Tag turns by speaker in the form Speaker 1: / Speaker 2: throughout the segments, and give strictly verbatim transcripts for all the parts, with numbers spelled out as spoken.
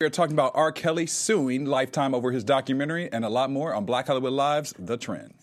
Speaker 1: We're talking about R. Kelly suing Lifetime over his documentary and a lot more on Black Hollywood Live's The Trend.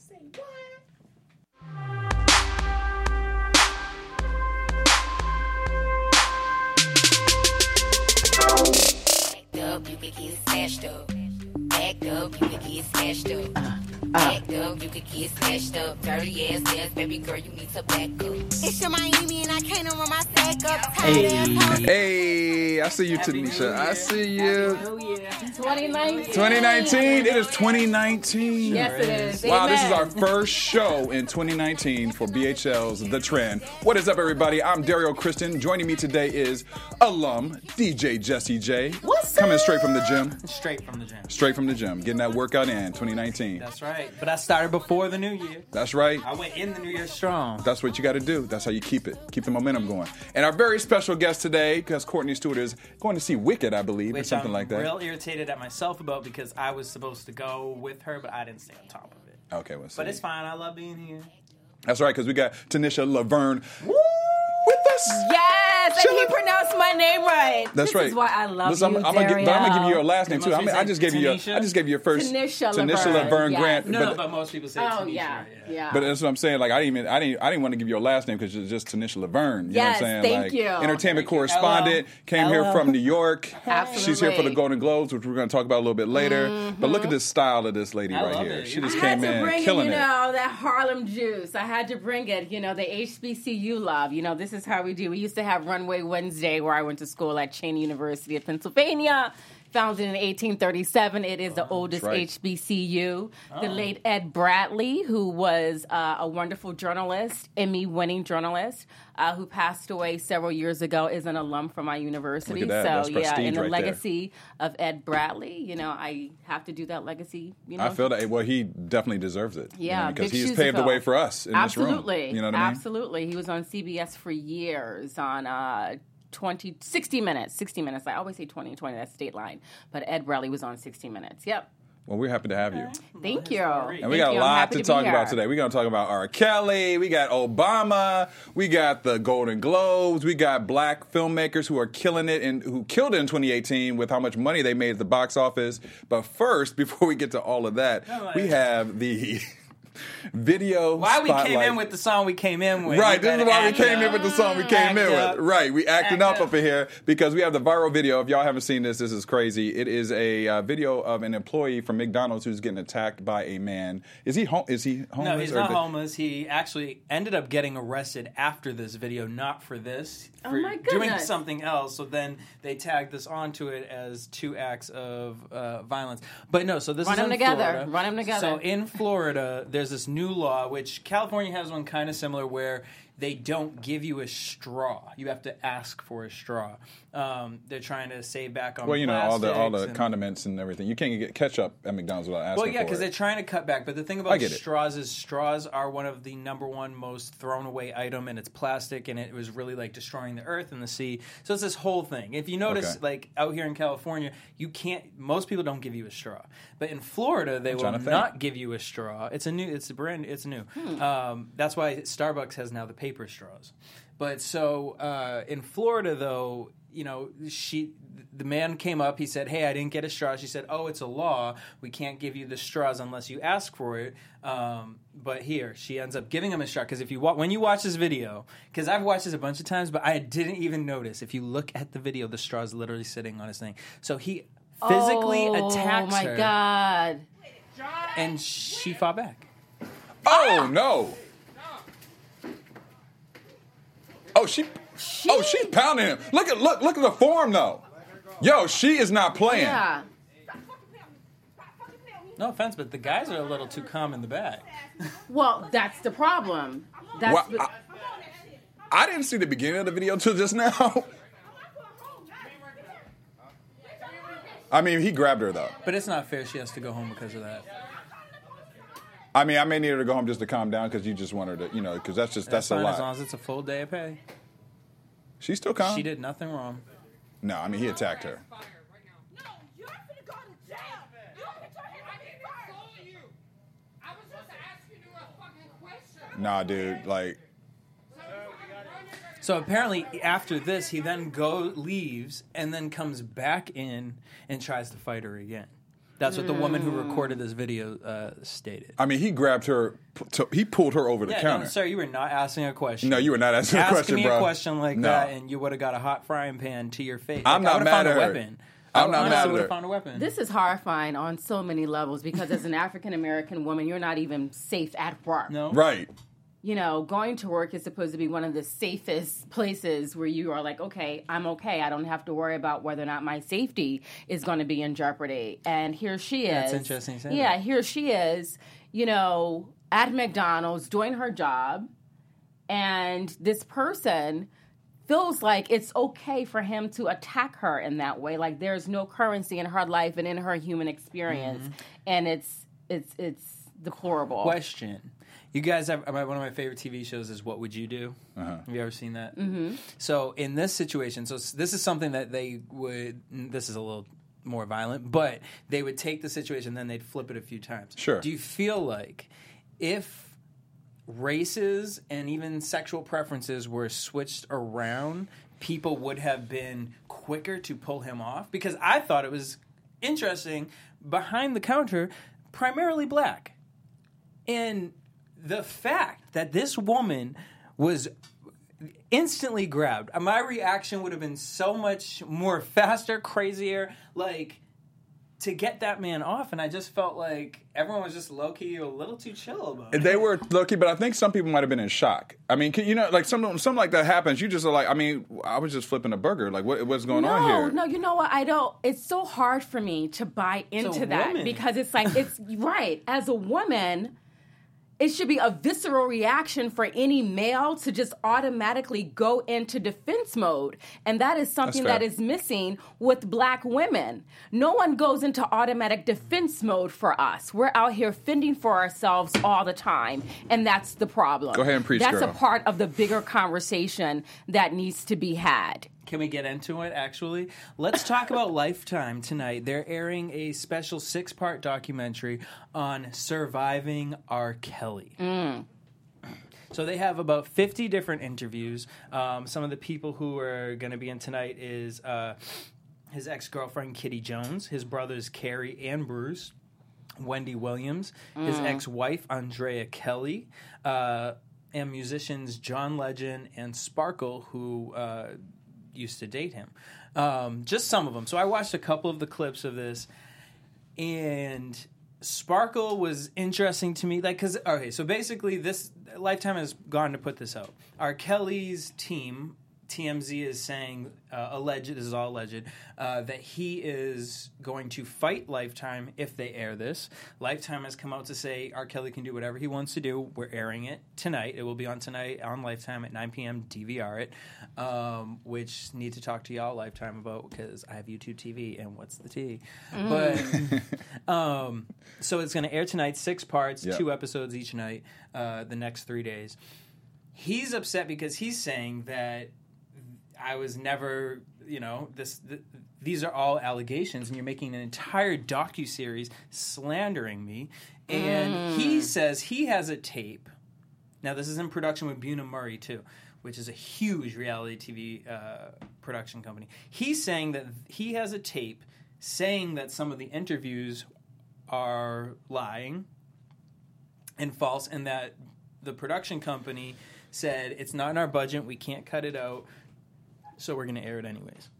Speaker 2: Up, you could get smashed up. Act up, you could get smashed up. Uh, uh. Act up, you could get smashed up. Dirty ass ass, baby girl, you need to back up. It's your Miami and I can't run my stack up.
Speaker 1: Hey, hey, I see you, Tanisha. I see you.
Speaker 3: twenty nineteen.
Speaker 1: twenty nineteen. It is twenty nineteen.
Speaker 3: Yes, it is.
Speaker 1: Wow,
Speaker 3: Amen.
Speaker 1: this is our first show in twenty nineteen for B H L's The Trend. What is up, everybody? I'm Dario Kristen. Joining me today is alum D J Jesse J.
Speaker 3: What's
Speaker 1: Coming
Speaker 3: up?
Speaker 1: straight from the gym.
Speaker 4: Straight from the gym.
Speaker 1: Straight from the gym. Getting that workout in twenty nineteen.
Speaker 4: That's right. But I started before the new year.
Speaker 1: That's right.
Speaker 4: I went in the new year strong.
Speaker 1: That's what you got to do. That's how you keep it. Keep the momentum going. And our very special guest today, because Courtney Stewart is going to see Wicked, I believe,
Speaker 4: Which
Speaker 1: or something
Speaker 4: I'm
Speaker 1: like that.
Speaker 4: real irritated at myself about because I was supposed to go with her, but I didn't stay on top of it.
Speaker 1: Okay, well, see.
Speaker 4: But it's fine. I love being here.
Speaker 1: That's right, because we got Tanisha Laverne
Speaker 4: Woo!
Speaker 1: with us.
Speaker 3: Yes, and
Speaker 1: Chilling.
Speaker 3: he pronounced my name right.
Speaker 1: That's
Speaker 3: this
Speaker 1: right.
Speaker 3: Is why I love
Speaker 1: Listen,
Speaker 3: you,
Speaker 1: I'm, I'm gonna give, but I'm gonna give you your last name
Speaker 4: Most
Speaker 1: too. I, mean,
Speaker 4: people
Speaker 1: I just gave you your,
Speaker 4: Tanisha.
Speaker 1: I just gave you your first
Speaker 3: Tanisha
Speaker 1: Tanisha
Speaker 3: Laverne,
Speaker 1: Laverne
Speaker 3: yes.
Speaker 1: Grant.
Speaker 4: No,
Speaker 1: but,
Speaker 4: but most people say
Speaker 3: Oh
Speaker 4: Tanisha.
Speaker 3: yeah, yeah.
Speaker 1: But that's what I'm saying. Like I didn't even, I didn't, I didn't want to give you your last name because it's just Tanisha Laverne. You
Speaker 3: Yes,
Speaker 1: know what I'm saying?
Speaker 3: thank
Speaker 1: like,
Speaker 3: you.
Speaker 1: Entertainment
Speaker 4: Thank you.
Speaker 1: correspondent,
Speaker 4: Hello.
Speaker 1: came here
Speaker 4: Hello.
Speaker 1: from New York.
Speaker 3: Absolutely.
Speaker 1: She's here for the Golden Globes, which we're going to talk about a little bit later.
Speaker 3: Mm-hmm.
Speaker 1: But look at this style of this lady
Speaker 4: I
Speaker 1: right
Speaker 4: love
Speaker 1: here.
Speaker 4: it.
Speaker 1: She just
Speaker 3: I
Speaker 1: came
Speaker 3: had to
Speaker 1: in
Speaker 3: bring
Speaker 1: killing
Speaker 3: it, you
Speaker 1: it.
Speaker 3: know, that Harlem juice. I had to bring it, you know, the H B C U love. You know, this is how we do. We used to have Runway Wednesday where I went to school at Cheney University of Pennsylvania. Founded in eighteen thirty-seven. It is the oldest
Speaker 1: right.
Speaker 3: H B C U. The late Ed Bradley, who was uh, a wonderful journalist, Emmy-winning journalist, uh, who passed away several years ago, is an alum from my university.
Speaker 1: Look at that.
Speaker 3: So,
Speaker 1: That's
Speaker 3: yeah,
Speaker 1: prestige
Speaker 3: in the
Speaker 1: right there.
Speaker 3: legacy of Ed Bradley, you know, I have to do that legacy. You know,
Speaker 1: I feel that. Well, he definitely deserves it. you
Speaker 3: Yeah,
Speaker 1: know, because
Speaker 3: big
Speaker 1: he's
Speaker 3: shoes to
Speaker 1: paved the
Speaker 3: fill.
Speaker 1: way for us in
Speaker 3: Absolutely.
Speaker 1: this room. You know what I mean?
Speaker 3: Absolutely. He was on C B S for years on uh, twenty, sixty minutes. sixty minutes. I always say twenty, twenty, that's state line. But Ed Bradley was on sixty minutes. Yep.
Speaker 1: Well, we're happy to have you.
Speaker 3: Thank you.
Speaker 1: And we
Speaker 3: Thank
Speaker 1: got a
Speaker 3: you. I'm
Speaker 1: lot
Speaker 3: happy
Speaker 1: to
Speaker 3: be
Speaker 1: talk
Speaker 3: here.
Speaker 1: about today. We're going to talk about R. Kelly. We got Obama. We got the Golden Globes. We got black filmmakers who are killing it and who killed it in twenty eighteen with how much money they made at the box office. But first, before we get to all of that, we have the video
Speaker 4: Why we
Speaker 1: spotlight.
Speaker 4: came in with the song we came in with.
Speaker 1: Right,
Speaker 4: We
Speaker 1: this is
Speaker 4: better
Speaker 1: why we
Speaker 4: act
Speaker 1: came in
Speaker 4: up.
Speaker 1: with the song we came
Speaker 4: Act
Speaker 1: in
Speaker 4: up.
Speaker 1: with. Right, we acting
Speaker 4: Act
Speaker 1: up
Speaker 4: up.
Speaker 1: up in here because we have the viral video. If y'all haven't seen this, this is crazy. It is a uh, video of an employee from McDonald's who's getting attacked by a man. Is he home? Is he homeless?
Speaker 4: No, he's
Speaker 1: or
Speaker 4: not
Speaker 1: the-
Speaker 4: homeless. He actually ended up getting arrested after this video, not for this,
Speaker 3: Oh
Speaker 4: for
Speaker 3: my
Speaker 4: doing
Speaker 3: goodness.
Speaker 4: something else. So then they tagged this onto it as two acts of uh, violence. But no, so this
Speaker 3: Run
Speaker 4: is
Speaker 3: them
Speaker 4: in
Speaker 3: together.
Speaker 4: Florida.
Speaker 3: Run them together.
Speaker 4: So in Florida, there's this new law, which California has one kind of similar, where they don't give you a straw. You have to ask for a straw. Um, they're trying to save back on
Speaker 1: Well, you know all the all the
Speaker 4: plastics and-
Speaker 1: condiments and everything. You can't get ketchup at McDonald's without asking
Speaker 4: Well, yeah,
Speaker 1: for
Speaker 4: because
Speaker 1: it.
Speaker 4: they're trying to cut back. But the thing
Speaker 1: I
Speaker 4: about
Speaker 1: get it.
Speaker 4: straws is straws are one of the number one most thrown away item, and it's plastic, and it was really like destroying the earth and the sea. So it's this whole thing. If you notice,
Speaker 1: Okay.
Speaker 4: like out here in California, you can't. Most people don't give you a straw, but in Florida, they will
Speaker 1: trying to think.
Speaker 4: not give you a straw. It's a new. It's a brand. It's new. Um, that's why Starbucks has now the paper straws. But so uh, in Florida, though, you know, she the man came up. He said, "Hey, I didn't get a straw." She said, "Oh, it's a law. We can't give you the straws unless you ask for it." Um, but here, she ends up giving him a straw because if you wa- when you watch this video, because I've watched this a bunch of times, but I didn't even notice. If you look at the video, the straw is literally sitting on his thing. So he physically
Speaker 3: oh,
Speaker 4: attacks
Speaker 3: Oh, my
Speaker 4: her,
Speaker 3: God.
Speaker 4: and she fought back.
Speaker 1: Oh no! Oh she,
Speaker 3: She-
Speaker 1: oh she's pounding him. Look at look look at the form though. Yo, she is not playing.
Speaker 3: Yeah.
Speaker 4: No offense, but the guys are a little too calm in the back.
Speaker 3: Well, that's the problem. That's
Speaker 1: Well,
Speaker 3: the,
Speaker 1: I, I didn't see the beginning of the video till just now. I mean, he grabbed her though.
Speaker 4: But it's not fair. She has to go home because of that.
Speaker 1: I mean, I may need her to go home just to calm down because you just want her to, you know, because that's just that's,
Speaker 4: fine
Speaker 1: a
Speaker 4: as long
Speaker 1: lot.
Speaker 4: as it's a full day of pay.
Speaker 1: She's still calm.
Speaker 4: She did nothing wrong.
Speaker 1: No, I mean he attacked her. Nah, dude, like
Speaker 4: So apparently, after this, he then go leaves and then comes back in and tries to fight her again. That's what the woman who recorded this video uh, stated.
Speaker 1: I mean, he grabbed her. To, he pulled her over the
Speaker 4: yeah,
Speaker 1: counter.
Speaker 4: No, sir, you were not asking a question.
Speaker 1: No, you were not asking
Speaker 4: Ask
Speaker 1: a question,
Speaker 4: me
Speaker 1: bro.
Speaker 4: a question like
Speaker 1: no.
Speaker 4: that, and you would have got a hot frying pan to your face.
Speaker 1: I'm
Speaker 4: like,
Speaker 1: not
Speaker 4: I
Speaker 1: mad
Speaker 4: found
Speaker 1: at
Speaker 4: a
Speaker 1: her.
Speaker 4: weapon.
Speaker 1: I'm
Speaker 4: I
Speaker 1: not mad
Speaker 4: honestly
Speaker 1: at
Speaker 4: would
Speaker 1: her.
Speaker 4: have found a weapon.
Speaker 3: This is horrifying on so many levels because as an African American woman, you're not even safe at work.
Speaker 4: No.
Speaker 1: Right.
Speaker 3: You know, going to work is supposed to be one of the safest places where you are like, okay, I'm okay. I don't have to worry about whether or not my safety is going to be in jeopardy. And here she is.
Speaker 4: That's interesting you say
Speaker 3: Yeah,
Speaker 4: that.
Speaker 3: here she is, you know, at McDonald's doing her job. And this person feels like it's okay for him to attack her in that way. Like there's no currency in her life and in her human experience.
Speaker 4: Mm-hmm.
Speaker 3: And it's it's it's deplorable.
Speaker 4: Question. You guys have one of my favorite T V shows is What Would You Do?
Speaker 1: Uh-huh.
Speaker 4: Have you ever seen that? Mm-hmm. So in this situation, so this is something that they would. This is a little more violent, but they would take the situation, then they'd flip it a few times.
Speaker 1: Sure.
Speaker 4: Do you feel like if races and even sexual preferences were switched around, people would have been quicker to pull him off? Because I thought it was interesting. Behind the counter, primarily black, and the fact that this woman was instantly grabbed, my reaction would have been so much more faster, crazier, like, to get that man off. And I just felt like everyone was just low-key a little too chill about it.
Speaker 1: They were lucky, but I think some people might have been in shock. I mean, you know, like something, something like that happens. You just are like, I mean, I was just flipping a burger. Like, what, what's going
Speaker 3: no,
Speaker 1: on here?
Speaker 3: No, you know what? I don't. It's so hard for me to buy into that
Speaker 4: woman.
Speaker 3: because it's like it's right. As a woman, it should be a visceral reaction for any male to just automatically go into defense mode. And that is something
Speaker 1: That's
Speaker 3: that
Speaker 1: fair.
Speaker 3: is missing with black women. No one goes into automatic defense mode for us. We're out here fending for ourselves all the time. And that's the problem.
Speaker 1: Go ahead and preach,
Speaker 3: That's
Speaker 1: girl.
Speaker 3: a part of the bigger conversation that needs to be had.
Speaker 4: Can we get into it, actually? Let's talk about Lifetime tonight. They're airing a special six-part documentary on surviving R. Kelly.
Speaker 3: Mm.
Speaker 4: So they have about fifty different interviews. Um, some of the people who are going to be in tonight is uh, his ex-girlfriend, Kitty Jones, his brothers, Carrie and Bruce, Wendy Williams, his
Speaker 3: Mm.
Speaker 4: ex-wife, Andrea Kelly, uh, and musicians John Legend and Sparkle, who... Uh, used to date him. Um, just some of them. So I watched a couple of the clips of this, and Sparkle was interesting to me. Like, because, okay, so basically this, Lifetime has gone to put this out. R. Kelly's team, T M Z, is saying, uh, alleged, this is all alleged, uh, that he is going to fight Lifetime if they air this. Lifetime has come out to say R. Kelly can do whatever he wants to do. We're airing it tonight. It will be on tonight on Lifetime at nine p.m. D V R it, um, which need to talk to y'all Lifetime about because I have YouTube T V and what's the T?
Speaker 3: Mm.
Speaker 4: But um, so it's going to air tonight, six parts,
Speaker 1: Yep.
Speaker 4: two episodes each night, uh, the next three days. He's upset because he's saying that I was never, you know, this. Th- these are all allegations, and you're making an entire docuseries slandering me. And
Speaker 3: Mm.
Speaker 4: he says he has a tape. Now, this is in production with Buna Murray, too, which is a huge reality T V uh, production company. He's saying that he has a tape saying that some of the interviews are lying and false, and that the production company said, it's not in our budget, we can't cut it out, so we're going to air it anyways.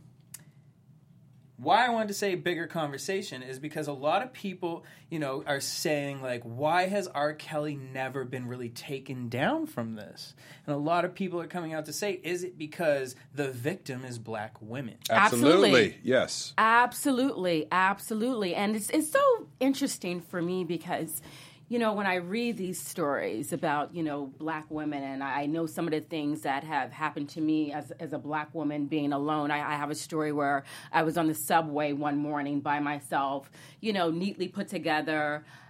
Speaker 4: Why I wanted to say bigger conversation is because a lot of people, you know, are saying, like, why has R. Kelly never been really taken down from this? And a lot of people are coming out to say, is it because the victim is black women?
Speaker 1: Absolutely.
Speaker 3: Absolutely.
Speaker 1: Yes.
Speaker 3: Absolutely, absolutely. And it's it's so interesting for me because, you know, when I read these stories about, you know, black women, and I know some of the things that have happened to me as as a black woman being alone. I, I have a story where I was on the subway one morning by myself, you know, neatly put together,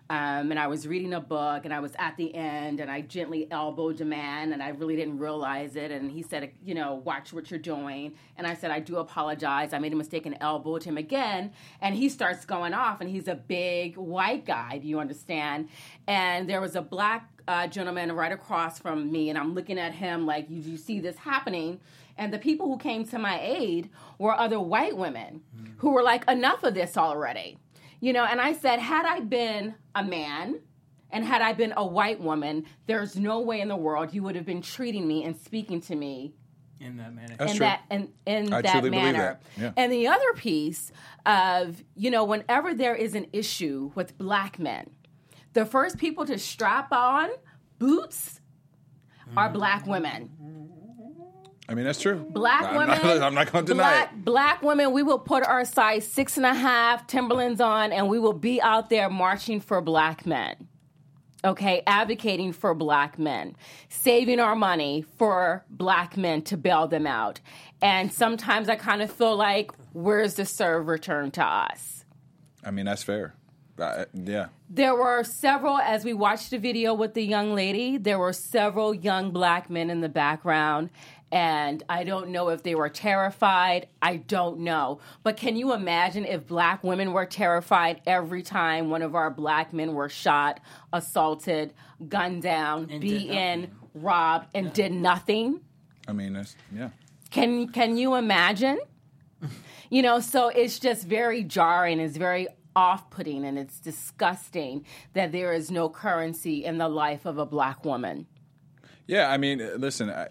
Speaker 3: Um, and I was reading a book, and I was at the end, and I gently elbowed a man, and I really didn't realize it. And he said, you know, watch what you're doing. And I said, I do apologize. I made a mistake and elbowed him again. And he starts going off, and he's a big white guy, do you understand? And there was a black uh, gentleman right across from me, and I'm looking at him like, you, you see this happening? And the people who came to my aid were other white women mm. who were like, enough of this already. You know, and I said, had I been a man and had I been a white woman, there's no way in the world you would have been treating me and speaking to me
Speaker 4: in that manner.
Speaker 1: That's
Speaker 3: in
Speaker 1: true.
Speaker 3: that in, in
Speaker 1: I
Speaker 3: that
Speaker 1: truly believe
Speaker 3: manner.
Speaker 1: that. Yeah.
Speaker 3: And the other piece of, you know, whenever there is an issue with black men, the first people to strap on boots mm. are black women.
Speaker 1: I mean, that's true.
Speaker 3: Black
Speaker 1: I'm
Speaker 3: women.
Speaker 1: Not, I'm not going to deny
Speaker 3: black,
Speaker 1: it.
Speaker 3: Black women, we will put our size six and a half Timberlands on, and we will be out there marching for black men. Okay, advocating for black men, saving our money for black men to bail them out. And sometimes I kind of feel like, where's the serve return to us?
Speaker 1: I mean, that's fair. Uh, yeah.
Speaker 3: There were several, as we watched the video with the young lady, there were several young black men in the background. And I don't know if they were terrified. I don't know. But can you imagine if black women were terrified every time one of our black men were shot, assaulted, gunned down,
Speaker 4: and
Speaker 3: beaten, robbed, and yeah. did nothing?
Speaker 1: I mean, that's, yeah.
Speaker 3: Can, can you imagine? You know, so it's just very jarring. It's very off-putting, and it's disgusting that there is no currency in the life of a black woman.
Speaker 1: Yeah, I mean, listen, I,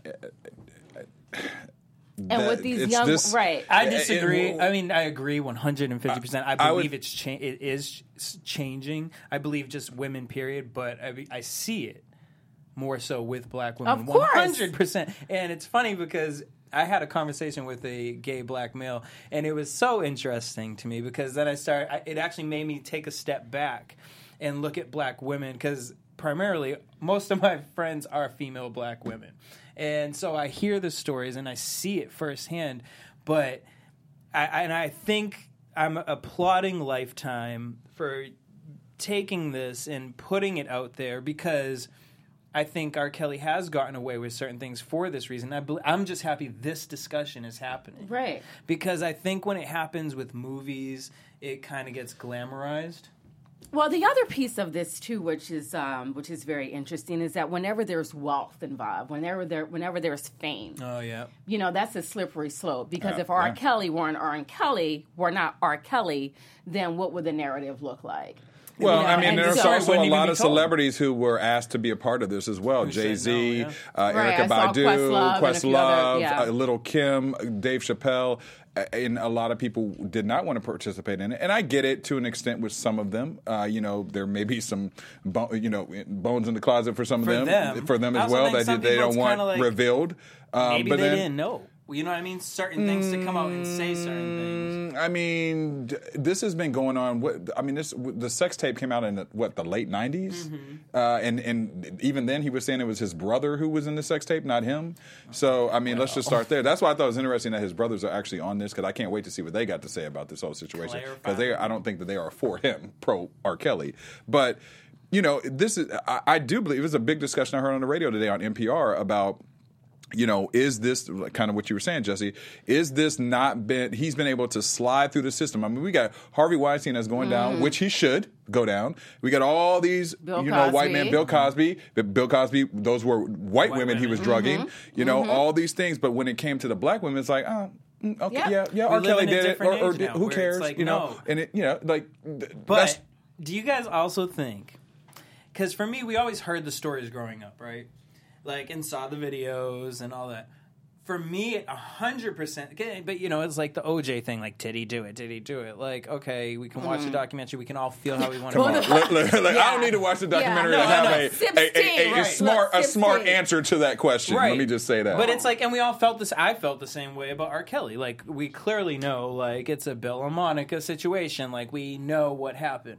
Speaker 3: and
Speaker 1: that,
Speaker 3: with these young,
Speaker 1: this,
Speaker 3: right?
Speaker 4: I disagree. It, it, I mean, I agree one hundred fifty percent. I believe
Speaker 1: I would,
Speaker 4: it's cha- it is changing. I believe just women, period. But I, I see it more so with black women,
Speaker 3: of course,
Speaker 4: one hundred percent. And it's funny because I had a conversation with a gay black male, and it was so interesting to me because then I started. I, it actually made me take a step back and look at black women because primarily most of my friends are female black women. And so I hear the stories and I see it firsthand, but I, and I think I'm applauding Lifetime for taking this and putting it out there because I think R. Kelly has gotten away with certain things for this reason. I be, I'm just happy this discussion is happening.
Speaker 3: Right.
Speaker 4: Because I think when it happens with movies, it kind of gets glamorized.
Speaker 3: Well, the other piece of this too, which is um, which is very interesting, is that whenever there's wealth involved, whenever there whenever there's fame,
Speaker 4: oh yeah,
Speaker 3: you know that's a slippery slope. Because
Speaker 1: yeah,
Speaker 3: if R.
Speaker 1: yeah.
Speaker 3: Kelly weren't R. Kelly, were not R. Kelly, then what would the narrative look like?
Speaker 1: Well,
Speaker 3: You know,
Speaker 1: I mean,
Speaker 3: and
Speaker 1: there's
Speaker 3: so-
Speaker 1: also a
Speaker 4: Wouldn't even
Speaker 1: lot
Speaker 4: be
Speaker 1: of
Speaker 4: told.
Speaker 1: celebrities who were asked to be a part of this as well.
Speaker 4: Who said
Speaker 1: Jay-Z,
Speaker 4: no, yeah.
Speaker 1: uh,
Speaker 3: Right,
Speaker 1: Erykah
Speaker 3: I saw
Speaker 1: Badu,
Speaker 3: Questlove and a few other-
Speaker 1: Questlove,
Speaker 3: yeah.
Speaker 1: uh, Little Kim, Dave Chappelle, uh, and a lot of people did not want to participate in it. And I get it to an extent with some of them. Uh, you know, there may be some, bo- you know, bones in the closet for some
Speaker 4: For
Speaker 1: of them,
Speaker 4: them.
Speaker 1: for them
Speaker 4: I
Speaker 1: as
Speaker 4: also
Speaker 1: well
Speaker 4: think
Speaker 1: that
Speaker 4: some
Speaker 1: they
Speaker 4: people
Speaker 1: don't
Speaker 4: it's
Speaker 1: want
Speaker 4: kinda like,
Speaker 1: revealed. Um,
Speaker 4: Maybe
Speaker 1: but
Speaker 4: they
Speaker 1: then,
Speaker 4: didn't know. You know what I mean? Certain things to come out and say certain things.
Speaker 1: I mean, d- this has been going on. What, I mean, this the sex tape came out in the, what the late nineties,
Speaker 4: Mm-hmm.
Speaker 1: uh, and and even then he was saying it was his brother who was in the sex tape, not him. So I mean, let's just start there. That's why I thought it was interesting that his brothers are actually on this because I can't wait to see what they got to say about this whole situation because they I don't think that they are for him, pro R. Kelly, but you know, this is I, I do believe it was a big discussion I heard on the radio today on N P R about. You know, is this kind of what you were saying, Jesse? Is this not been? He's been able to slide through the system. I mean, we got Harvey Weinstein that's going down, which he should go down. We got all these,
Speaker 3: Bill
Speaker 1: you know, white
Speaker 3: Cosby.
Speaker 1: men. Bill Cosby, Bill Cosby. Those were white,
Speaker 4: White
Speaker 1: women he
Speaker 4: women.
Speaker 1: was drugging. You know, all these things. But when it came to the black women, it's like, oh, mm, okay,
Speaker 3: Yeah.
Speaker 1: yeah, yeah.
Speaker 4: We
Speaker 1: R.
Speaker 4: live
Speaker 1: Kelly
Speaker 4: in a
Speaker 1: did it,
Speaker 4: different
Speaker 1: or, or
Speaker 4: age
Speaker 1: did-
Speaker 4: now,
Speaker 1: who
Speaker 4: where
Speaker 1: cares?
Speaker 4: it's like,
Speaker 1: you know,
Speaker 4: no.
Speaker 1: and it, you know, like, th-
Speaker 4: But
Speaker 1: that's,
Speaker 4: do you guys also think? Because for me, we always heard the stories growing up, right? Like, and saw the videos and all that. For me, a hundred percent. But you know, it's like the O J thing. Like, did he do it? Did he do it? Like, okay, we can watch the documentary. We can all feel how we want
Speaker 1: Come
Speaker 4: to.
Speaker 1: on. Like, like, like, I
Speaker 3: Yeah.
Speaker 1: don't need to watch the documentary
Speaker 3: Yeah.
Speaker 1: to
Speaker 3: No,
Speaker 1: have
Speaker 4: no.
Speaker 1: a,
Speaker 3: Sips
Speaker 1: a, a, a,
Speaker 3: tea,
Speaker 1: a
Speaker 3: right.
Speaker 1: smart
Speaker 3: Look,
Speaker 1: a
Speaker 3: sips
Speaker 1: smart
Speaker 3: tea.
Speaker 1: answer to that question.
Speaker 4: Right.
Speaker 1: Let me just say that.
Speaker 4: But it's like, and we all felt this. I felt the same way about R. Kelly. Like, we clearly know, like, it's a Bill and Monica situation. Like, we know what happened.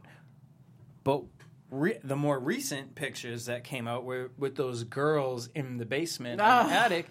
Speaker 4: But re- the more recent pictures that came out were with those girls in the basement, in
Speaker 3: Ugh.
Speaker 4: the attic.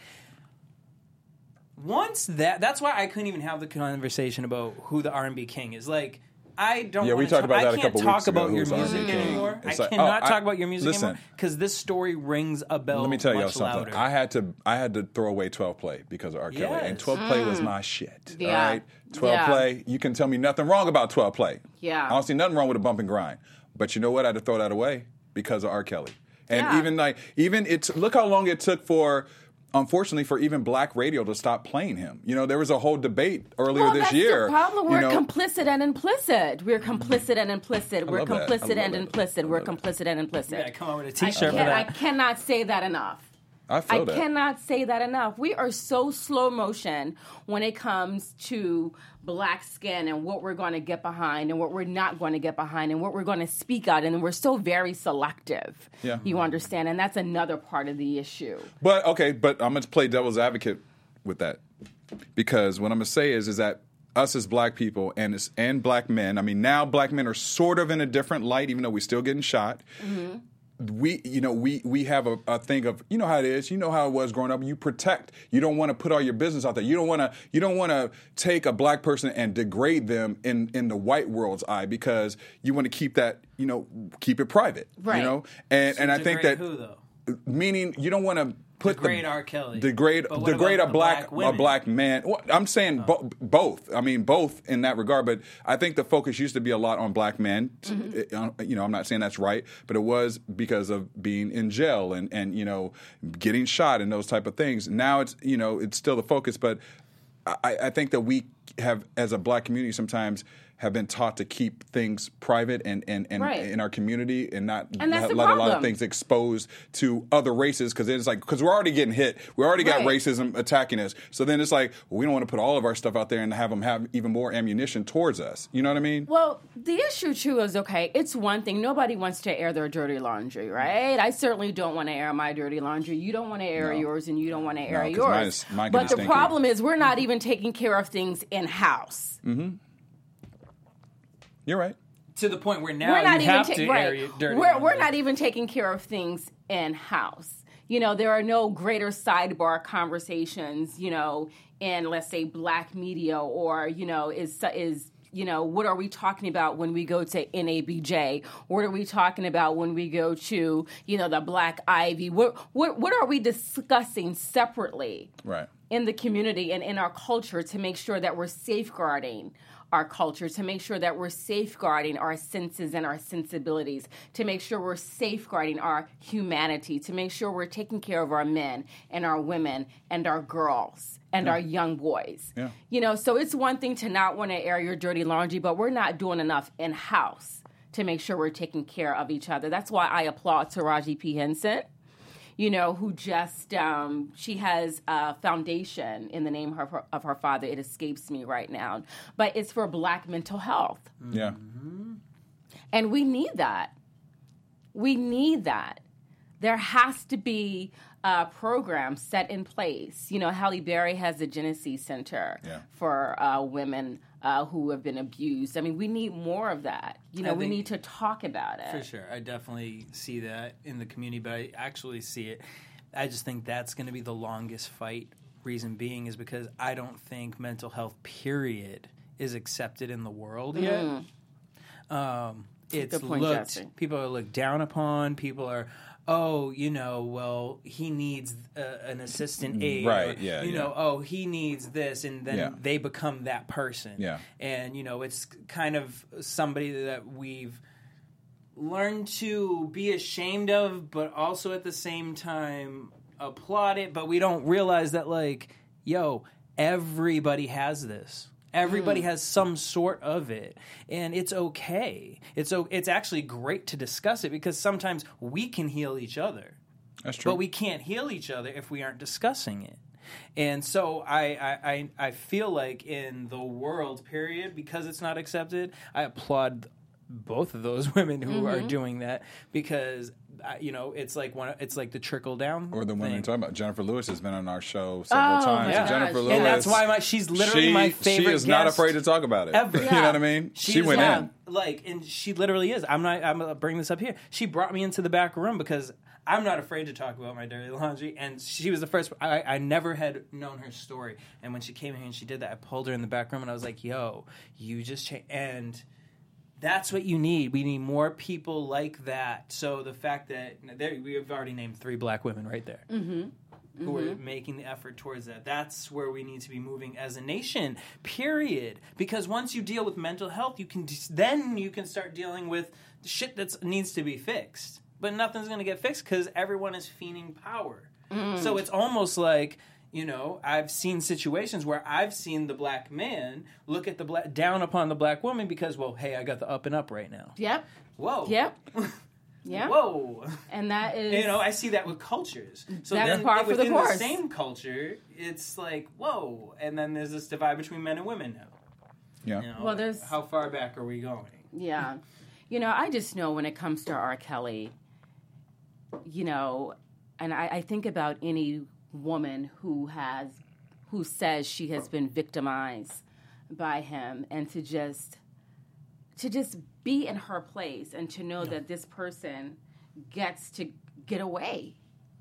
Speaker 4: Once that, that's why I couldn't even have the conversation about who the R and B king is. Like, I don't.
Speaker 1: Yeah, we
Speaker 4: wanna
Speaker 1: talked
Speaker 4: talk,
Speaker 1: about that
Speaker 4: I
Speaker 1: a couple
Speaker 4: can't talk
Speaker 1: weeks ago,
Speaker 4: about
Speaker 1: who
Speaker 4: your
Speaker 1: was on
Speaker 4: music
Speaker 1: R B K.
Speaker 4: anymore.
Speaker 1: It's
Speaker 4: I
Speaker 1: like,
Speaker 4: cannot
Speaker 1: oh, I-
Speaker 4: talk about your music
Speaker 1: listen.
Speaker 4: anymore because this story rings a bell.
Speaker 1: Let me tell y'all
Speaker 4: much
Speaker 1: something.
Speaker 4: louder.
Speaker 1: I had to I had to throw away twelve play because of R. Kelly, and
Speaker 4: Yes.
Speaker 1: twelve play was my shit.
Speaker 3: Yeah.
Speaker 1: All right, twelve
Speaker 3: Yeah.
Speaker 1: play. You can tell me nothing wrong about twelve play.
Speaker 3: Yeah.
Speaker 1: I don't see nothing wrong with a bump and grind. But you know what? I had to throw that away because of R. Kelly. And
Speaker 3: Yeah.
Speaker 1: even like even it's look how long it took for. Unfortunately, for even black radio to stop playing him, you know, there was a whole debate earlier
Speaker 3: Well,
Speaker 1: this
Speaker 3: that's
Speaker 1: year.
Speaker 3: the problem.
Speaker 1: you
Speaker 3: We're
Speaker 1: know,
Speaker 3: complicit and implicit. We're complicit and implicit. We're
Speaker 1: love that. I
Speaker 3: complicit
Speaker 1: love
Speaker 3: and
Speaker 1: that.
Speaker 3: implicit.
Speaker 1: I
Speaker 3: We're
Speaker 1: love that.
Speaker 3: complicit and implicit.
Speaker 4: Yeah, come on with a
Speaker 3: I,
Speaker 4: T-shirt for
Speaker 3: can't- I
Speaker 4: that.
Speaker 3: cannot say that enough.
Speaker 1: I feel
Speaker 3: I
Speaker 1: that.
Speaker 3: cannot say that enough. We are so slow motion when it comes to black skin and what we're going to get behind and what we're not going to get behind and what we're going to speak out. And we're so very selective.
Speaker 1: Yeah.
Speaker 3: You understand? And that's another part of the issue.
Speaker 1: But okay, but I'm going to play devil's advocate with that because what I'm going to say is is that us as black people and as, and black men. I mean, now black men are sort of in a different light, even though we're still getting shot. Mm-hmm. We, you know, we we have a, a thing of, you know how it is, you know how it was growing up. You protect. You don't want to put all your business out there. You don't want to. You don't want to take a black person and degrade them in in the white world's eye because you want to keep that, you know, keep it private.
Speaker 3: Right.
Speaker 1: You know, and and I think
Speaker 4: Degrade
Speaker 1: that
Speaker 4: who, though?
Speaker 1: meaning you don't want to. Put
Speaker 4: Degrade
Speaker 1: the,
Speaker 4: R. Kelly.
Speaker 1: Degrade,
Speaker 4: But what
Speaker 1: degrade
Speaker 4: about
Speaker 1: a
Speaker 4: the
Speaker 1: black,
Speaker 4: black
Speaker 1: a
Speaker 4: women?
Speaker 1: black man. Well, I'm saying bo- both. I mean, both in that regard. But I think the focus used to be a lot on black men.
Speaker 3: Mm-hmm.
Speaker 1: Uh, You know, I'm not saying that's right, but it was because of being in jail and, and you know, getting shot and those type of things. Now it's, you know, it's still the focus. But I, I think that we have, as a black community, sometimes have been taught to keep things private and, and, and
Speaker 3: Right.
Speaker 1: in our community and not
Speaker 3: And that's
Speaker 1: let,
Speaker 3: the
Speaker 1: let a lot of
Speaker 3: problem.
Speaker 1: things exposed to other races because it's like because we're already getting hit. We already got
Speaker 3: Right.
Speaker 1: racism attacking us. So then it's like well, we don't want to put all of our stuff out there and have them have even more ammunition towards us. You know what I mean?
Speaker 3: Well, the issue too is okay. It's one thing. Nobody wants to air their dirty laundry, right? I certainly don't want to air my dirty laundry. You don't want to air
Speaker 1: No.
Speaker 3: yours, and you don't want to air
Speaker 1: 'cause
Speaker 3: yours.
Speaker 1: mine is- mine can
Speaker 3: but
Speaker 1: be
Speaker 3: the
Speaker 1: stinky.
Speaker 3: problem is, we're not even taking care of things in house.
Speaker 1: You're right.
Speaker 4: To the point where now
Speaker 3: we're not
Speaker 4: you
Speaker 3: even
Speaker 4: have
Speaker 3: ta-
Speaker 4: to
Speaker 3: right.
Speaker 4: air your dirty
Speaker 3: We're, we're
Speaker 4: laundry.
Speaker 3: not even taking care of things in house. You know, there are no greater sidebar conversations. You know, in let's say black media, or you know, is is you know, what are we talking about when we go to N A B J? What are we talking about when we go to, you know, the Black Ivy? What what what are we discussing separately
Speaker 1: Right.
Speaker 3: in the community and in our culture to make sure that we're safeguarding our culture, to make sure that we're safeguarding our senses and our sensibilities, to make sure we're safeguarding our humanity, to make sure we're taking care of our men and our women and our girls and our young boys.
Speaker 1: Yeah.
Speaker 3: You know, so it's one thing to not want to air your dirty laundry, but we're not doing enough in-house to make sure we're taking care of each other. That's why I applaud Taraji P. Henson, you know, who just, um, she has a foundation in the name of her, of her father. It escapes me right now. But it's for black mental health.
Speaker 1: Yeah.
Speaker 3: And we need that. We need that. There has to be a program set in place. You know, Halle Berry has the Genesee Center
Speaker 1: Yeah.
Speaker 3: for uh, women uh, who have been abused. I mean, we need more of that. You know,
Speaker 4: I
Speaker 3: we
Speaker 4: think-
Speaker 3: need to talk about it.
Speaker 4: For sure. I definitely see that in the community, but I actually see it. I just think that's going to be the longest fight. Reason being is because I don't think mental health, period, is accepted in the world yet. Um, it's
Speaker 3: Good point,
Speaker 4: looked,
Speaker 3: Jesse.
Speaker 4: people are looked down upon. People are, oh, you know, well, he needs uh, an assistant aide.
Speaker 1: Right,
Speaker 4: or,
Speaker 1: yeah,
Speaker 4: You
Speaker 1: yeah.
Speaker 4: know, oh, he needs this. And then
Speaker 1: Yeah.
Speaker 4: they become that person.
Speaker 1: Yeah.
Speaker 4: And, you know, it's kind of somebody that we've learned to be ashamed of, but also at the same time applaud it. But we don't realize that, like, yo, everybody has this. Everybody has some sort of it, and it's okay. It's o- it's actually great to discuss it because sometimes we can heal each other.
Speaker 1: That's true.
Speaker 4: But we can't heal each other if we aren't discussing it. And so I, I, I, I feel like in the world, period, because it's not accepted, I applaud both of those women who are doing that because, uh, you know, it's like one, it's like the trickle down.
Speaker 1: Or the women
Speaker 4: thing.
Speaker 1: you're talking about. Jennifer Lewis has been on our show several
Speaker 3: Oh,
Speaker 1: times.
Speaker 3: my
Speaker 1: And Jennifer
Speaker 3: gosh.
Speaker 1: Lewis.
Speaker 4: And that's why my, she's literally
Speaker 1: she,
Speaker 4: my favorite
Speaker 1: She is not
Speaker 4: guest
Speaker 1: afraid to talk about it.
Speaker 4: ever.
Speaker 1: You know what I mean? She,
Speaker 4: She's
Speaker 1: went
Speaker 4: not-
Speaker 1: in.
Speaker 4: like, and she literally is. I'm not. I'm gonna bring this up here. She brought me into the back room because I'm not afraid to talk about my dirty laundry, and she was the first. I, I never had known her story, and when she came here and she did that, I pulled her in the back room, and I was like, "Yo, you just changed." And That's what you need. We need more people like that. So the fact that there, we've already named three black women right there. Mm-hmm. Who are making the effort towards that. That's where we need to be moving as a nation, period. Because once you deal with mental health, you can then you can start dealing with shit that needs to be fixed. But nothing's going to get fixed because everyone is fiending power. Mm. So it's almost like, you know, I've seen situations where I've seen the black man look at the black down upon the black woman because, well, hey, I got the up and up right now.
Speaker 3: Yep.
Speaker 4: Whoa.
Speaker 3: Yep. Yeah.
Speaker 4: Whoa.
Speaker 3: And that is...
Speaker 4: You know, I see that with cultures. So
Speaker 3: that's
Speaker 4: then
Speaker 3: par for
Speaker 4: within
Speaker 3: the course.
Speaker 4: The same culture, it's like, whoa. And then there's this divide between men and women now.
Speaker 1: Yeah.
Speaker 4: You know,
Speaker 3: well, there's...
Speaker 4: How far back are we going?
Speaker 3: Yeah. You know, I just know when it comes to R. Kelly, you know, and I, I think about any woman who has, who says she has been victimized by him, and to just, to just be in her place and to know yeah. that this person gets to get away.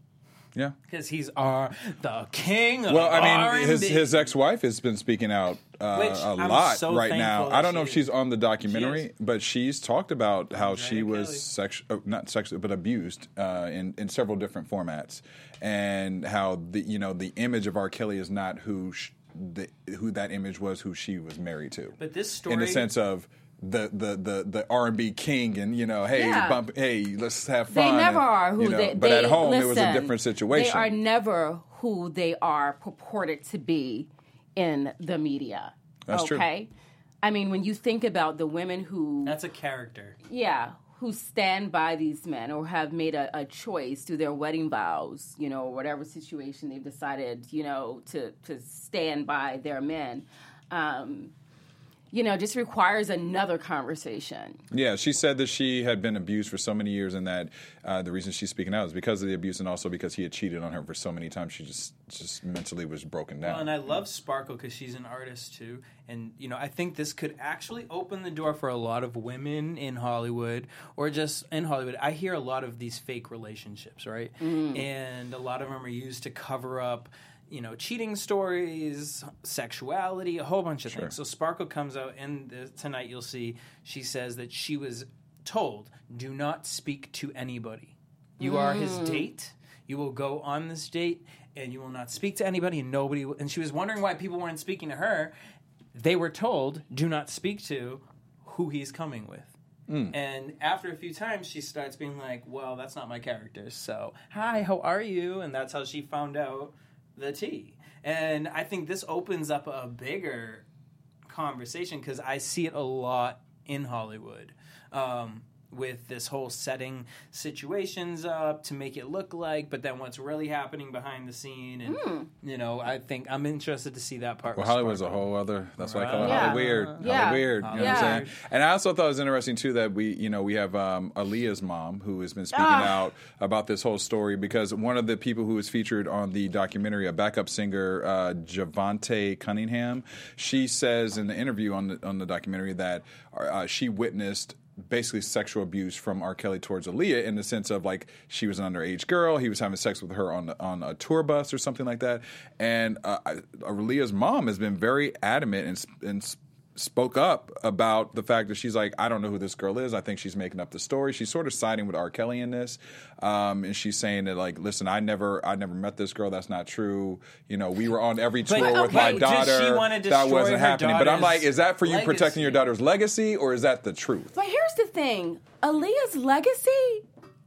Speaker 1: Yeah,
Speaker 4: because he's our the king. Of
Speaker 1: well, I mean,
Speaker 4: R and B.
Speaker 1: his his ex wife has been speaking out uh,
Speaker 4: Which
Speaker 1: a
Speaker 4: I'm
Speaker 1: lot
Speaker 4: so
Speaker 1: right now. I don't know if
Speaker 4: she
Speaker 1: she's on the documentary,
Speaker 4: she
Speaker 1: but she's talked about how
Speaker 4: Andrea
Speaker 1: she was
Speaker 4: Kelly.
Speaker 1: sex uh, not sexually but abused uh, in in several different formats, and how the you know the image of R. Kelly is not who sh- the, who that image was, who she was married to.
Speaker 4: But this story,
Speaker 1: in the sense of. The the the the R and B king, and you know, hey,
Speaker 3: Yeah.
Speaker 1: bump, hey, let's have fun.
Speaker 3: They never
Speaker 1: and,
Speaker 3: are who
Speaker 1: you know,
Speaker 3: they.
Speaker 1: But
Speaker 3: they,
Speaker 1: at home,
Speaker 3: listen,
Speaker 1: it was a different situation.
Speaker 3: They are never who they are purported to be in the media.
Speaker 1: That's true.
Speaker 3: Okay, I mean, when you think about the women who,
Speaker 4: that's a character.
Speaker 3: yeah, who stand by these men or have made a, a choice through their wedding vows, you know, whatever situation they've decided, you know, to to stand by their men. Um, You know, just requires another conversation.
Speaker 1: Yeah, she said that she had been abused for so many years, and that uh, the reason she's speaking out is because of the abuse, and also because he had cheated on her for so many times. She just, just mentally was broken down.
Speaker 4: Well, and I love Sparkle because she's an artist too, and you know, I think this could actually open the door for a lot of women in Hollywood, or just in Hollywood. I hear a lot of these fake relationships, right? Mm. And a lot of them are used to cover up, you know, cheating stories, sexuality, a whole bunch of
Speaker 1: Sure.
Speaker 4: things. So Sparkle comes out, and the, tonight you'll see she says that she was told, do not speak to anybody. You mm. are his date. You will go on this date, and you will not speak to anybody, and nobody will, and she was wondering why people weren't speaking to her. They were told, do not speak to who he's coming with. Mm. And after a few times, she starts being like, well, that's not my character. So, hi, how are you? And that's how she found out the tea. And I think this opens up a bigger conversation because I see it a lot in Hollywood um, with this whole setting situations up to make it look like, but then what's really happening behind the scene. And, mm. you know, I think I'm interested to see that part.
Speaker 1: Well, Hollywood's a whole other, that's why I call it
Speaker 3: yeah.
Speaker 1: Holly Weird.
Speaker 3: Yeah.
Speaker 1: Holly Weird, you know
Speaker 3: yeah.
Speaker 1: what I'm saying? And I also thought it was interesting, too, that we, you know, we have um, Aaliyah's mom who has been speaking
Speaker 3: ah.
Speaker 1: out about this whole story because one of the people who was featured on the documentary, a backup singer, uh, Javante Cunningham, she says in the interview on the, on the documentary that uh, she witnessed basically sexual abuse from R. Kelly towards Aaliyah in the sense of like she was an underage girl, he was having sex with her on on a tour bus or something like that, and uh, Aaliyah's mom has been very adamant and and spoke up about the fact that she's like, I don't know who this girl is. I think she's making up the story. She's sort of siding with R. Kelly in this, um, and she's saying that like, listen, I never, I never met this girl. That's not true. You know, we were on every tour
Speaker 4: but,
Speaker 1: with
Speaker 4: okay,
Speaker 1: my daughter.
Speaker 4: She want to
Speaker 1: that wasn't
Speaker 4: her
Speaker 1: happening. But I'm like, is that for you
Speaker 4: legacy.
Speaker 1: protecting your daughter's legacy, or is that the truth?
Speaker 3: But here's the thing: Aaliyah's legacy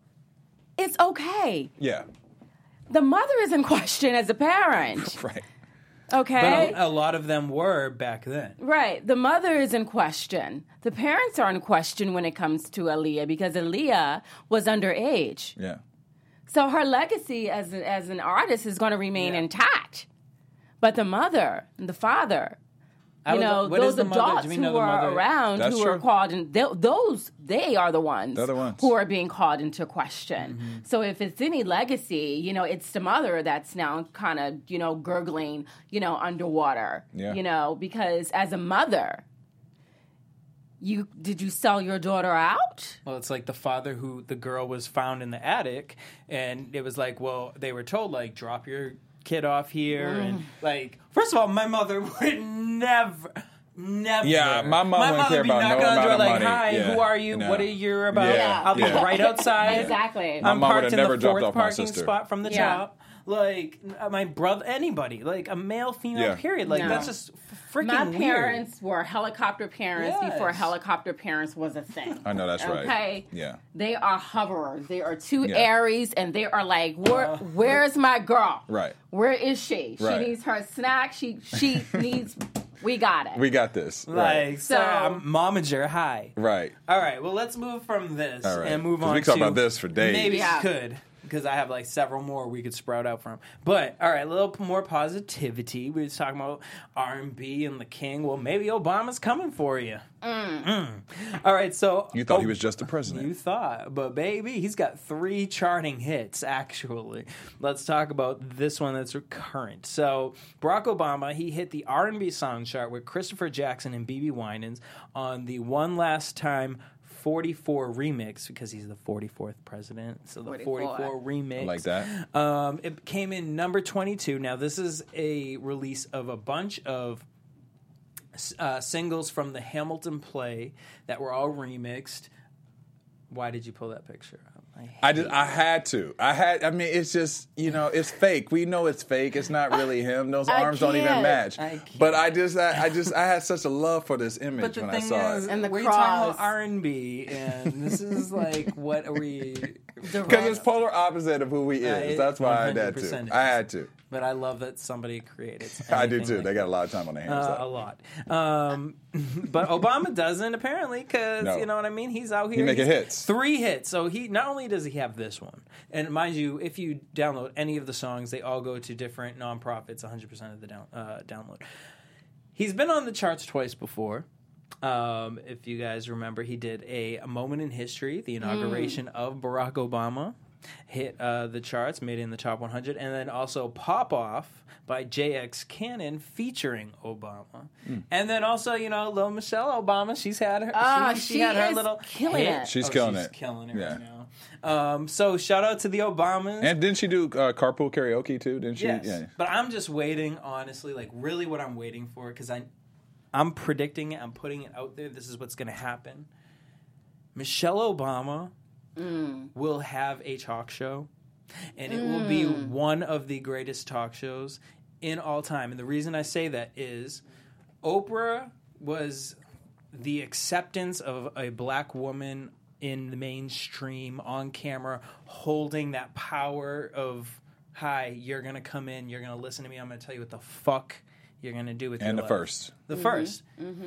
Speaker 3: is okay.
Speaker 1: Yeah.
Speaker 3: The mother is in question as a parent.
Speaker 1: Right.
Speaker 3: Okay.
Speaker 4: But a, a lot of them were back then.
Speaker 3: Right. The mother is in question. The parents are in question when it comes to Aaliyah because Aaliyah was underage.
Speaker 1: Yeah.
Speaker 3: So her legacy as a, as an artist is going to remain
Speaker 4: Yeah.
Speaker 3: intact. But the mother and the father,
Speaker 4: I
Speaker 3: you
Speaker 4: would
Speaker 3: know,
Speaker 4: lo- what is
Speaker 3: those
Speaker 4: the mother?
Speaker 3: adults
Speaker 4: Do we
Speaker 3: who
Speaker 4: know the
Speaker 3: are
Speaker 4: mother?
Speaker 3: around
Speaker 1: That's
Speaker 3: who are
Speaker 1: true.
Speaker 3: called, in, they, those, they are the ones,
Speaker 1: They're the ones.
Speaker 3: who are being called into question.
Speaker 4: Mm-hmm.
Speaker 3: So if it's any legacy, you know, it's the mother that's now kind of, you know, gurgling, you know, underwater,
Speaker 1: Yeah.
Speaker 3: you know, because as a mother, you did you sell your daughter out?
Speaker 4: Well, it's like the father who the girl was found in the attic, and it was like, well, they were told, like, drop your kid off here.
Speaker 3: Mm.
Speaker 4: And, like, first of all, my mother would never, Never.
Speaker 1: Yeah, my mom wouldn't
Speaker 4: mother
Speaker 1: care
Speaker 4: be
Speaker 1: about no
Speaker 4: knocking on the
Speaker 1: amount
Speaker 4: door
Speaker 1: of
Speaker 4: like,
Speaker 1: money.
Speaker 4: "Hi,
Speaker 1: Yeah.
Speaker 4: who are you?
Speaker 1: No.
Speaker 4: What are you about?
Speaker 1: Yeah.
Speaker 4: I'll be
Speaker 1: Yeah.
Speaker 4: right outside."
Speaker 3: Exactly.
Speaker 1: My
Speaker 4: I'm
Speaker 1: mom
Speaker 4: parked
Speaker 1: would've
Speaker 4: in
Speaker 1: never
Speaker 4: the
Speaker 1: dropped
Speaker 4: fourth
Speaker 1: off my
Speaker 4: parking
Speaker 1: sister.
Speaker 4: spot from the
Speaker 3: Yeah.
Speaker 4: top. Like uh, my brother, anybody, like a male, female,
Speaker 1: Yeah.
Speaker 4: period. Like
Speaker 3: No.
Speaker 4: that's just freaking
Speaker 3: My
Speaker 4: weird.
Speaker 3: parents were helicopter parents
Speaker 4: Yes.
Speaker 3: before helicopter parents was a thing.
Speaker 1: I know that's right.
Speaker 3: Okay.
Speaker 1: Yeah.
Speaker 3: They are hoverers. They are two
Speaker 1: Yeah.
Speaker 3: Aries, and they are like, Where, "Where's my girl?
Speaker 1: Right.
Speaker 3: Where is she?
Speaker 1: Right.
Speaker 3: She needs her snack. She she needs. We got it.
Speaker 1: We got this.
Speaker 4: Like,
Speaker 1: Right.
Speaker 4: so,
Speaker 3: So-
Speaker 4: I'm momager, hi.
Speaker 1: Right.
Speaker 4: All right, well, let's move from this
Speaker 1: All right.
Speaker 4: and move
Speaker 1: 'Cause
Speaker 4: on
Speaker 1: we can talk
Speaker 4: to-
Speaker 1: about this for days.
Speaker 4: Maybe
Speaker 3: Yeah.
Speaker 4: we could, because I have like several more we could sprout out from. But, all right, a little p- more positivity. We were talking about R and B and the king. Well, maybe Obama's coming for you. Mm. All right, so...
Speaker 1: You thought he
Speaker 4: oh,
Speaker 1: was just the president.
Speaker 4: You thought, but baby, he's got three charting hits, actually. Let's talk about this one that's current. So, Barack Obama, he hit the R and B song chart with Christopher Jackson and B B Winans on the One Last Time forty-four remix, because he's the forty-fourth president. So, the
Speaker 3: forty-four.
Speaker 4: forty-four remix.
Speaker 1: I like that.
Speaker 4: Um, it came in number twenty-two. Now, this is a release of a bunch of uh, singles from the Hamilton play that were all remixed. Why did you pull that picture up?
Speaker 1: I just, I had to. I had. I mean, it's just, you know, it's fake. We know it's fake. It's not really him. Those
Speaker 3: I
Speaker 1: arms don't even
Speaker 3: can't.
Speaker 1: match.
Speaker 4: I can't.
Speaker 1: But I just, I, I just, I had such a love for this
Speaker 4: But
Speaker 1: image
Speaker 4: the
Speaker 1: when I
Speaker 4: thing
Speaker 1: saw
Speaker 4: is,
Speaker 1: it.
Speaker 3: And the
Speaker 4: we're talking
Speaker 3: cross.
Speaker 4: about R and B, and this is like, what are we?
Speaker 1: Because it's polar opposite of who he is.
Speaker 4: Uh, it-
Speaker 1: That's why I had
Speaker 4: one hundred percent
Speaker 1: to. I had to.
Speaker 4: But I love that somebody created.
Speaker 1: I do
Speaker 4: anything
Speaker 1: too.
Speaker 4: like
Speaker 1: They got a lot of time on their hands.
Speaker 4: Uh, a
Speaker 1: though.
Speaker 4: lot. Um, but Obama doesn't, apparently, because,
Speaker 1: No.
Speaker 4: you know what I mean? He's out here.
Speaker 1: making
Speaker 4: he's-
Speaker 1: hits.
Speaker 4: Three hits. So he not only does he have this one, and mind you, if you download any of the songs, they all go to different nonprofits, one hundred percent of the down, uh, download. He's been on the charts twice before. Um, if you guys remember, he did a, a Moment in History, the inauguration of Barack Obama. Hit uh, the charts, made it in the top one hundred, and then also Pop Off by J X Cannon featuring Obama.
Speaker 1: Mm.
Speaker 4: And then also, you know, little Michelle Obama, she's had her,
Speaker 3: Ah,
Speaker 4: she, she
Speaker 3: she
Speaker 4: had her
Speaker 3: is
Speaker 4: little
Speaker 3: killing
Speaker 4: hit.
Speaker 3: it.
Speaker 1: She's
Speaker 4: Oh,
Speaker 1: killing
Speaker 4: she's
Speaker 1: it.
Speaker 4: killing it
Speaker 1: Yeah.
Speaker 4: right now. Um, so shout out to the Obamas.
Speaker 1: And didn't she do uh, carpool karaoke too? Didn't she?
Speaker 4: Yes,
Speaker 1: Yeah.
Speaker 4: but I'm just waiting, honestly, like really what I'm waiting for, because I, I'm predicting it, I'm putting it out there, this is what's going to happen. Michelle Obama
Speaker 3: Mm.
Speaker 4: will have a talk show, and it will be one of the greatest talk shows in all time. And the reason I say that is Oprah was the acceptance of a black woman in the mainstream, on camera, holding that power of, hi, you're going to come in, you're going to listen to me, I'm going to tell you what the fuck you're going to do with
Speaker 1: And
Speaker 4: your
Speaker 1: the
Speaker 4: life.
Speaker 1: first.
Speaker 4: The first.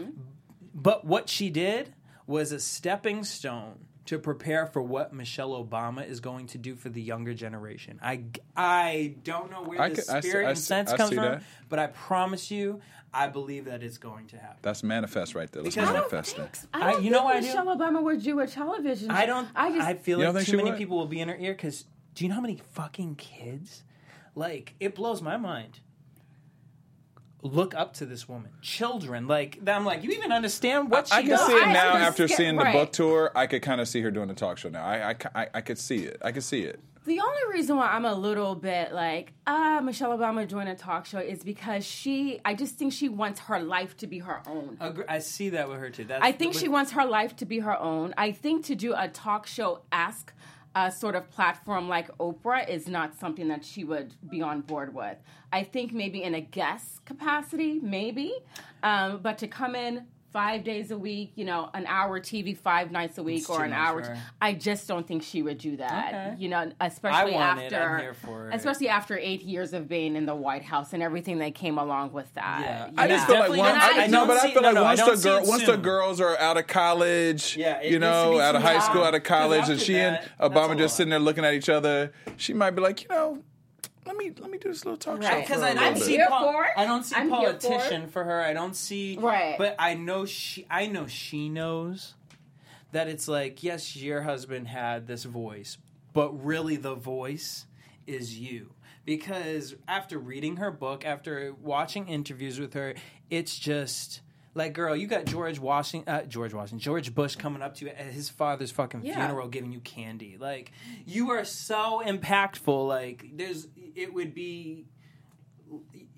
Speaker 4: But what she did was a stepping stone to prepare for what Michelle Obama is going to do for the younger generation. I, I don't know where
Speaker 1: I
Speaker 4: the
Speaker 1: could- I see-
Speaker 4: spirit
Speaker 1: I
Speaker 4: and
Speaker 1: see-
Speaker 4: sense
Speaker 1: I
Speaker 4: comes
Speaker 1: see
Speaker 4: from,
Speaker 1: that.
Speaker 4: but I promise you, I believe that it's going to happen.
Speaker 1: That's manifest right there. Let's
Speaker 4: Because- I don't
Speaker 1: manifest it.
Speaker 3: I
Speaker 4: I-
Speaker 3: don't
Speaker 4: you
Speaker 3: think
Speaker 4: know what I do?
Speaker 3: Michelle Obama would do a television.
Speaker 4: I don't.
Speaker 3: I just.
Speaker 4: I feel
Speaker 1: You don't
Speaker 4: like
Speaker 1: think
Speaker 4: too
Speaker 1: she
Speaker 4: many
Speaker 1: would?
Speaker 4: people will be in her ear because do you know how many fucking kids? Like it blows my mind. Look up to this woman, children. Like I'm like, you even understand what she
Speaker 1: I can
Speaker 4: does?
Speaker 1: see it
Speaker 3: I
Speaker 1: now
Speaker 3: understand-
Speaker 1: after seeing the
Speaker 3: right.
Speaker 1: book tour. I could kind of see her doing the talk show now. I, I, I, I could see it. I could see it.
Speaker 3: The only reason why I'm a little bit like, ah, Michelle Obama doing a talk show is because she, I just think she wants her life to be her own.
Speaker 4: Agre- I see that with her too. That's,
Speaker 3: I think
Speaker 4: with-
Speaker 3: she wants her life to be her own. I think to do a talk show ask uh, sort of platform like Oprah is not something that she would be on board with. I think maybe in a guest capacity, maybe, um, but to come in five days a week, you know, an hour T V five nights a week,
Speaker 4: It's
Speaker 3: or
Speaker 4: too
Speaker 3: an
Speaker 4: much
Speaker 3: hour.
Speaker 4: for
Speaker 3: T-
Speaker 4: her.
Speaker 3: I just don't think she would do that.
Speaker 4: Okay.
Speaker 3: You know, especially
Speaker 4: I want it.
Speaker 3: after,
Speaker 4: I'm here for it.
Speaker 3: especially after eight years of being in the White House and everything that came along with that.
Speaker 4: Yeah.
Speaker 3: You
Speaker 1: I
Speaker 3: know?
Speaker 1: just feel like
Speaker 4: Definitely
Speaker 1: once,
Speaker 4: not.
Speaker 1: I,
Speaker 4: I
Speaker 1: no,
Speaker 4: don't
Speaker 1: but I
Speaker 4: see-
Speaker 1: feel
Speaker 4: no,
Speaker 1: like
Speaker 4: no, I
Speaker 1: once
Speaker 4: don't
Speaker 1: the
Speaker 4: see
Speaker 1: girl,
Speaker 4: it
Speaker 1: once the
Speaker 4: soon.
Speaker 1: girls are out of college,
Speaker 4: Yeah, it
Speaker 1: you
Speaker 4: needs to
Speaker 1: know,
Speaker 4: be
Speaker 1: out of
Speaker 4: soon.
Speaker 1: high school, out of college,
Speaker 4: Because
Speaker 1: and she
Speaker 4: after
Speaker 1: and
Speaker 4: that, that's
Speaker 1: Obama
Speaker 4: a
Speaker 1: just
Speaker 4: lot.
Speaker 1: sitting there looking at each other, she might be like, you know, let me let me do this little talk show
Speaker 3: Right.
Speaker 1: for
Speaker 4: Because
Speaker 1: a
Speaker 4: I
Speaker 1: little
Speaker 4: don't
Speaker 3: I'm
Speaker 1: bit.
Speaker 4: see
Speaker 3: here
Speaker 4: pol-
Speaker 3: for it.
Speaker 4: I don't see
Speaker 3: I'm here for it.
Speaker 4: politician for her. I don't see
Speaker 3: Right.
Speaker 4: But I know she. I know she knows that it's like, yes, your husband had this voice, but really the voice is you. Because after reading her book, after watching interviews with her, it's just like, girl, you got George Washington, uh, George Washington, George Bush coming up to you at his father's fucking
Speaker 3: Yeah.
Speaker 4: funeral, giving you candy. Like, you are so impactful. Like, there's, it would be.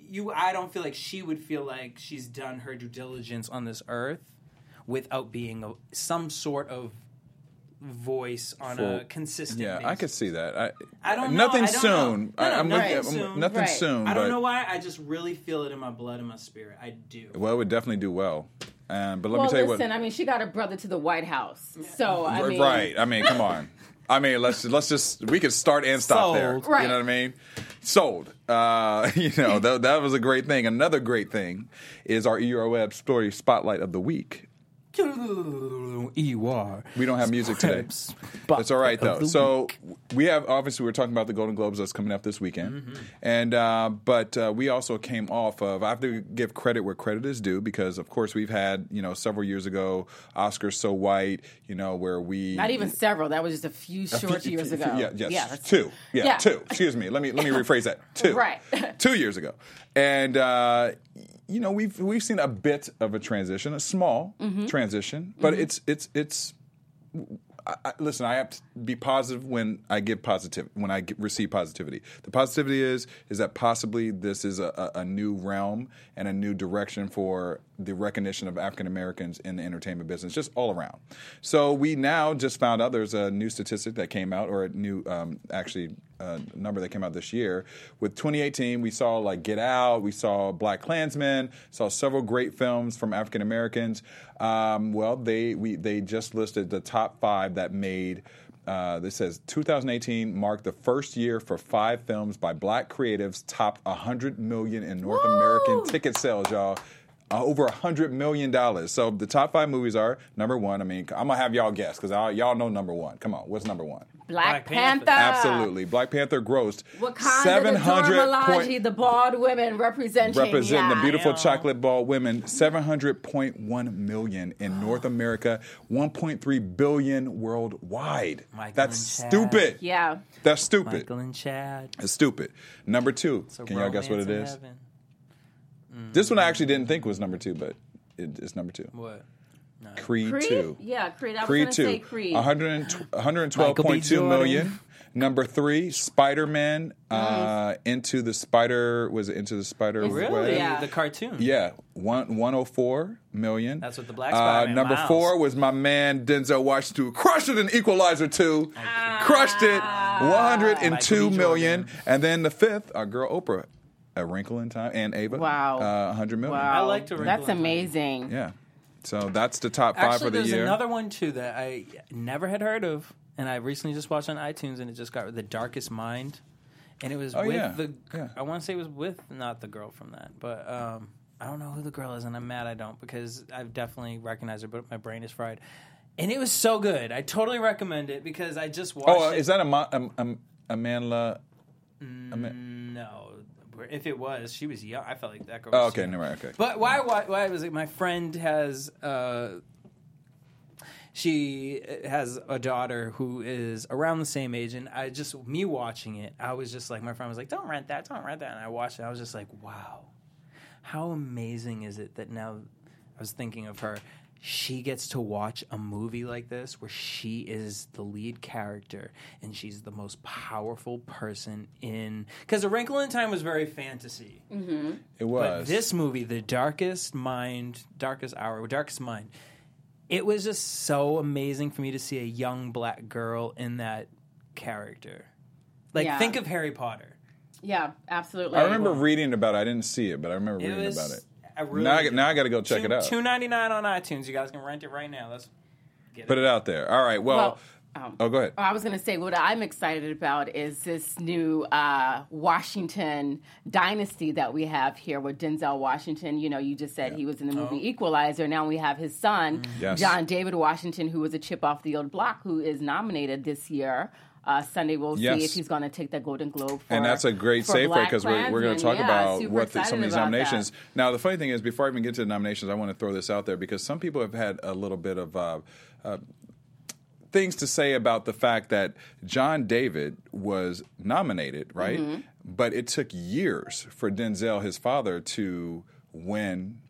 Speaker 4: you. I don't feel like she would feel like she's done her due diligence on this earth without being a, some sort of voice on
Speaker 1: For-
Speaker 4: a consistent.
Speaker 1: Yeah,
Speaker 4: basis.
Speaker 1: I could see that. I,
Speaker 4: I don't know.
Speaker 1: Nothing
Speaker 4: I don't
Speaker 1: soon.
Speaker 4: know. No, no,
Speaker 1: I, I'm
Speaker 4: nothing
Speaker 1: with you. I'm-
Speaker 4: soon.
Speaker 1: Nothing
Speaker 3: Right.
Speaker 1: soon.
Speaker 4: I don't
Speaker 1: but,
Speaker 4: know why. I just really feel it in my blood and my spirit. I do.
Speaker 1: Well, it would definitely do well. Um, but let
Speaker 3: well,
Speaker 1: me tell you
Speaker 3: listen,
Speaker 1: what.
Speaker 3: I mean, she got her brother to the White House. So, I mean.
Speaker 1: Right. I mean, come on. I mean, let's let's just we could start and stop
Speaker 4: Sold.
Speaker 1: there.
Speaker 3: Right.
Speaker 1: You know what I mean? Sold. Uh, you know that that was a great thing. Another great thing is our Euroweb Story Spotlight of the Week.
Speaker 4: E U R.
Speaker 1: We don't have music today. That's all right though. So we have obviously we're talking about the Golden Globes that's coming up this weekend, mm-hmm. and uh, but uh, we also came off of. I have to give credit where credit is due because of course we've had you know several years ago Oscars So White, you know where we
Speaker 3: Not even several. That was just a few short
Speaker 1: few-
Speaker 3: years
Speaker 1: few-
Speaker 3: ago.
Speaker 1: Yeah, yes,
Speaker 3: Yeah, that's-
Speaker 1: two. Yeah,
Speaker 3: Yeah.
Speaker 1: two. Excuse me. Let me let me rephrase that. Two.
Speaker 3: Right.
Speaker 1: Two years ago, and uh, you know we've we've seen a bit of a transition, a small
Speaker 3: Mm-hmm.
Speaker 1: transition, but it's it's it's. I, I, listen, I have to be positive when I give positive when I get, receive positivity. The positivity is is that possibly this is a, a, a new realm and a new direction for the recognition of African Americans in the entertainment business, just all around. So we now just found out there's a new statistic that came out, or a new um, actually uh, number that came out this year. With twenty eighteen, we saw like Get Out, we saw Black Klansman, saw several great films from African Americans. Um, well, they we they just listed the top five that made. Uh, this says two thousand eighteen marked the first year for five films by Black creatives topped one hundred million in North
Speaker 3: Woo!
Speaker 1: American ticket sales, y'all. Uh, over one hundred million dollars. So the top five movies are, number one, I mean, I'm going to have y'all guess because y'all know number one. Come on, what's number one?
Speaker 3: Black,
Speaker 4: Black Panther.
Speaker 3: Panther.
Speaker 1: Absolutely. Black Panther grossed
Speaker 3: Wakanda,
Speaker 1: seven
Speaker 3: the
Speaker 1: hundred
Speaker 3: Dora Milaje,
Speaker 1: point,
Speaker 3: the bald women representing.
Speaker 1: representing the
Speaker 3: yeah.
Speaker 1: beautiful
Speaker 4: Yeah.
Speaker 1: chocolate ball women, seven hundred point one million in North America, one point three billion worldwide.
Speaker 4: Michael
Speaker 1: That's
Speaker 4: and Chad.
Speaker 1: stupid.
Speaker 3: Yeah.
Speaker 1: That's stupid.
Speaker 4: Michael and Chad.
Speaker 1: It's stupid. Number two.
Speaker 4: So
Speaker 1: Can y'all guess what it
Speaker 4: romance
Speaker 1: is?
Speaker 4: in heaven.
Speaker 1: This one I actually didn't think was number two, but it, it's number two.
Speaker 4: What? No.
Speaker 1: Creed,
Speaker 3: Creed?
Speaker 1: two.
Speaker 3: Yeah, Creed. I was
Speaker 1: Creed
Speaker 3: going to
Speaker 1: two.
Speaker 3: say Creed.
Speaker 1: one hundred twelve point two
Speaker 4: Michael B.
Speaker 1: million.
Speaker 4: Jordan.
Speaker 1: Number three, Spider-Man. Uh, into the Spider. Was it Into the Spider?
Speaker 3: It's-
Speaker 1: Web?
Speaker 4: Really?
Speaker 3: Yeah.
Speaker 4: The cartoon?
Speaker 1: Yeah, one one oh four million.
Speaker 4: That's what the Black
Speaker 1: Uh,
Speaker 4: Spider-Man,
Speaker 1: number
Speaker 4: Miles.
Speaker 1: four was my man Denzel Washington, who crushed it in Equalizer two, crushed it, one hundred and two
Speaker 4: Michael B.
Speaker 1: million,
Speaker 4: Jordan.
Speaker 1: and then the fifth, our girl Oprah, A Wrinkle in Time, and Ava,
Speaker 3: Wow.
Speaker 1: uh, one hundred million.
Speaker 3: Wow.
Speaker 4: I liked A Wrinkle
Speaker 3: That's
Speaker 4: in Time.
Speaker 3: amazing.
Speaker 1: Yeah, so that's the top five
Speaker 4: Actually,
Speaker 1: for the
Speaker 4: there's
Speaker 1: year.
Speaker 4: another one too that I never had heard of, and I recently just watched on iTunes, and it just got The Darkest Mind, and it was
Speaker 1: Oh,
Speaker 4: with
Speaker 1: yeah.
Speaker 4: the.
Speaker 1: Yeah.
Speaker 4: I want to say it was with not the girl from that, but um, I don't know who the girl is, and I'm mad I don't because I've definitely recognized her, but my brain is fried. And it was so good. I totally recommend it because I just watched.
Speaker 1: Oh, uh,
Speaker 4: it.
Speaker 1: is that a um, um, Amanda? Ama-
Speaker 4: No, if it was, she was young. I felt like that girl.
Speaker 1: Oh,
Speaker 4: was
Speaker 1: okay,
Speaker 4: young.
Speaker 1: never mind. Okay,
Speaker 4: But why? Why, why was it? My friend has. Uh, she has a daughter who is around the same age, and I just me watching it, I was just like, my friend was like, "Don't rent that, don't rent that," and I watched it. I was just like, "Wow, how amazing is it that now?" I was thinking of her. She gets to watch a movie like this where she is the lead character and she's the most powerful person in. Because A Wrinkle in Time was very fantasy.
Speaker 1: it was.
Speaker 4: But this movie, The Darkest Mind, Darkest Hour, Darkest Mind, it was just so amazing for me to see a young black girl in that character. Like,
Speaker 3: Yeah.
Speaker 4: think of Harry Potter.
Speaker 3: Yeah, absolutely.
Speaker 1: I remember reading about it. I didn't see it, but I remember
Speaker 4: It
Speaker 1: reading
Speaker 4: was
Speaker 1: about it.
Speaker 4: a really
Speaker 1: Now, I,
Speaker 4: good-
Speaker 1: now I got to go check it out.
Speaker 4: two ninety-nine on iTunes. You guys can rent it right now. Let's get
Speaker 1: Put
Speaker 4: it.
Speaker 1: it out there. All right. Well.
Speaker 3: Well, um,
Speaker 1: oh, go ahead.
Speaker 3: I was going to say what I'm excited about is this new uh, Washington dynasty that we have here with Denzel Washington. You know, you just said he was in the movie
Speaker 4: Oh.
Speaker 3: Equalizer. Now we have his son,
Speaker 1: Yes.
Speaker 3: John David Washington, who was a chip off the old block, who is nominated this year. Uh, Sunday we'll
Speaker 1: Yes.
Speaker 3: see if he's going to take the Golden Globe for
Speaker 1: And that's a great
Speaker 3: for
Speaker 1: segue
Speaker 3: Black
Speaker 1: because we're, we're going to
Speaker 3: Klansman.
Speaker 1: talk
Speaker 3: Yeah,
Speaker 1: about
Speaker 3: super
Speaker 1: what the, some of
Speaker 3: excited
Speaker 1: these
Speaker 3: about
Speaker 1: nominations.
Speaker 3: that.
Speaker 1: Now, the funny thing is, before I even get to the nominations, I want to throw this out there because some people have had a little bit of uh, uh, things to say about the fact that John David was nominated, right? But it took years for Denzel, his father, to win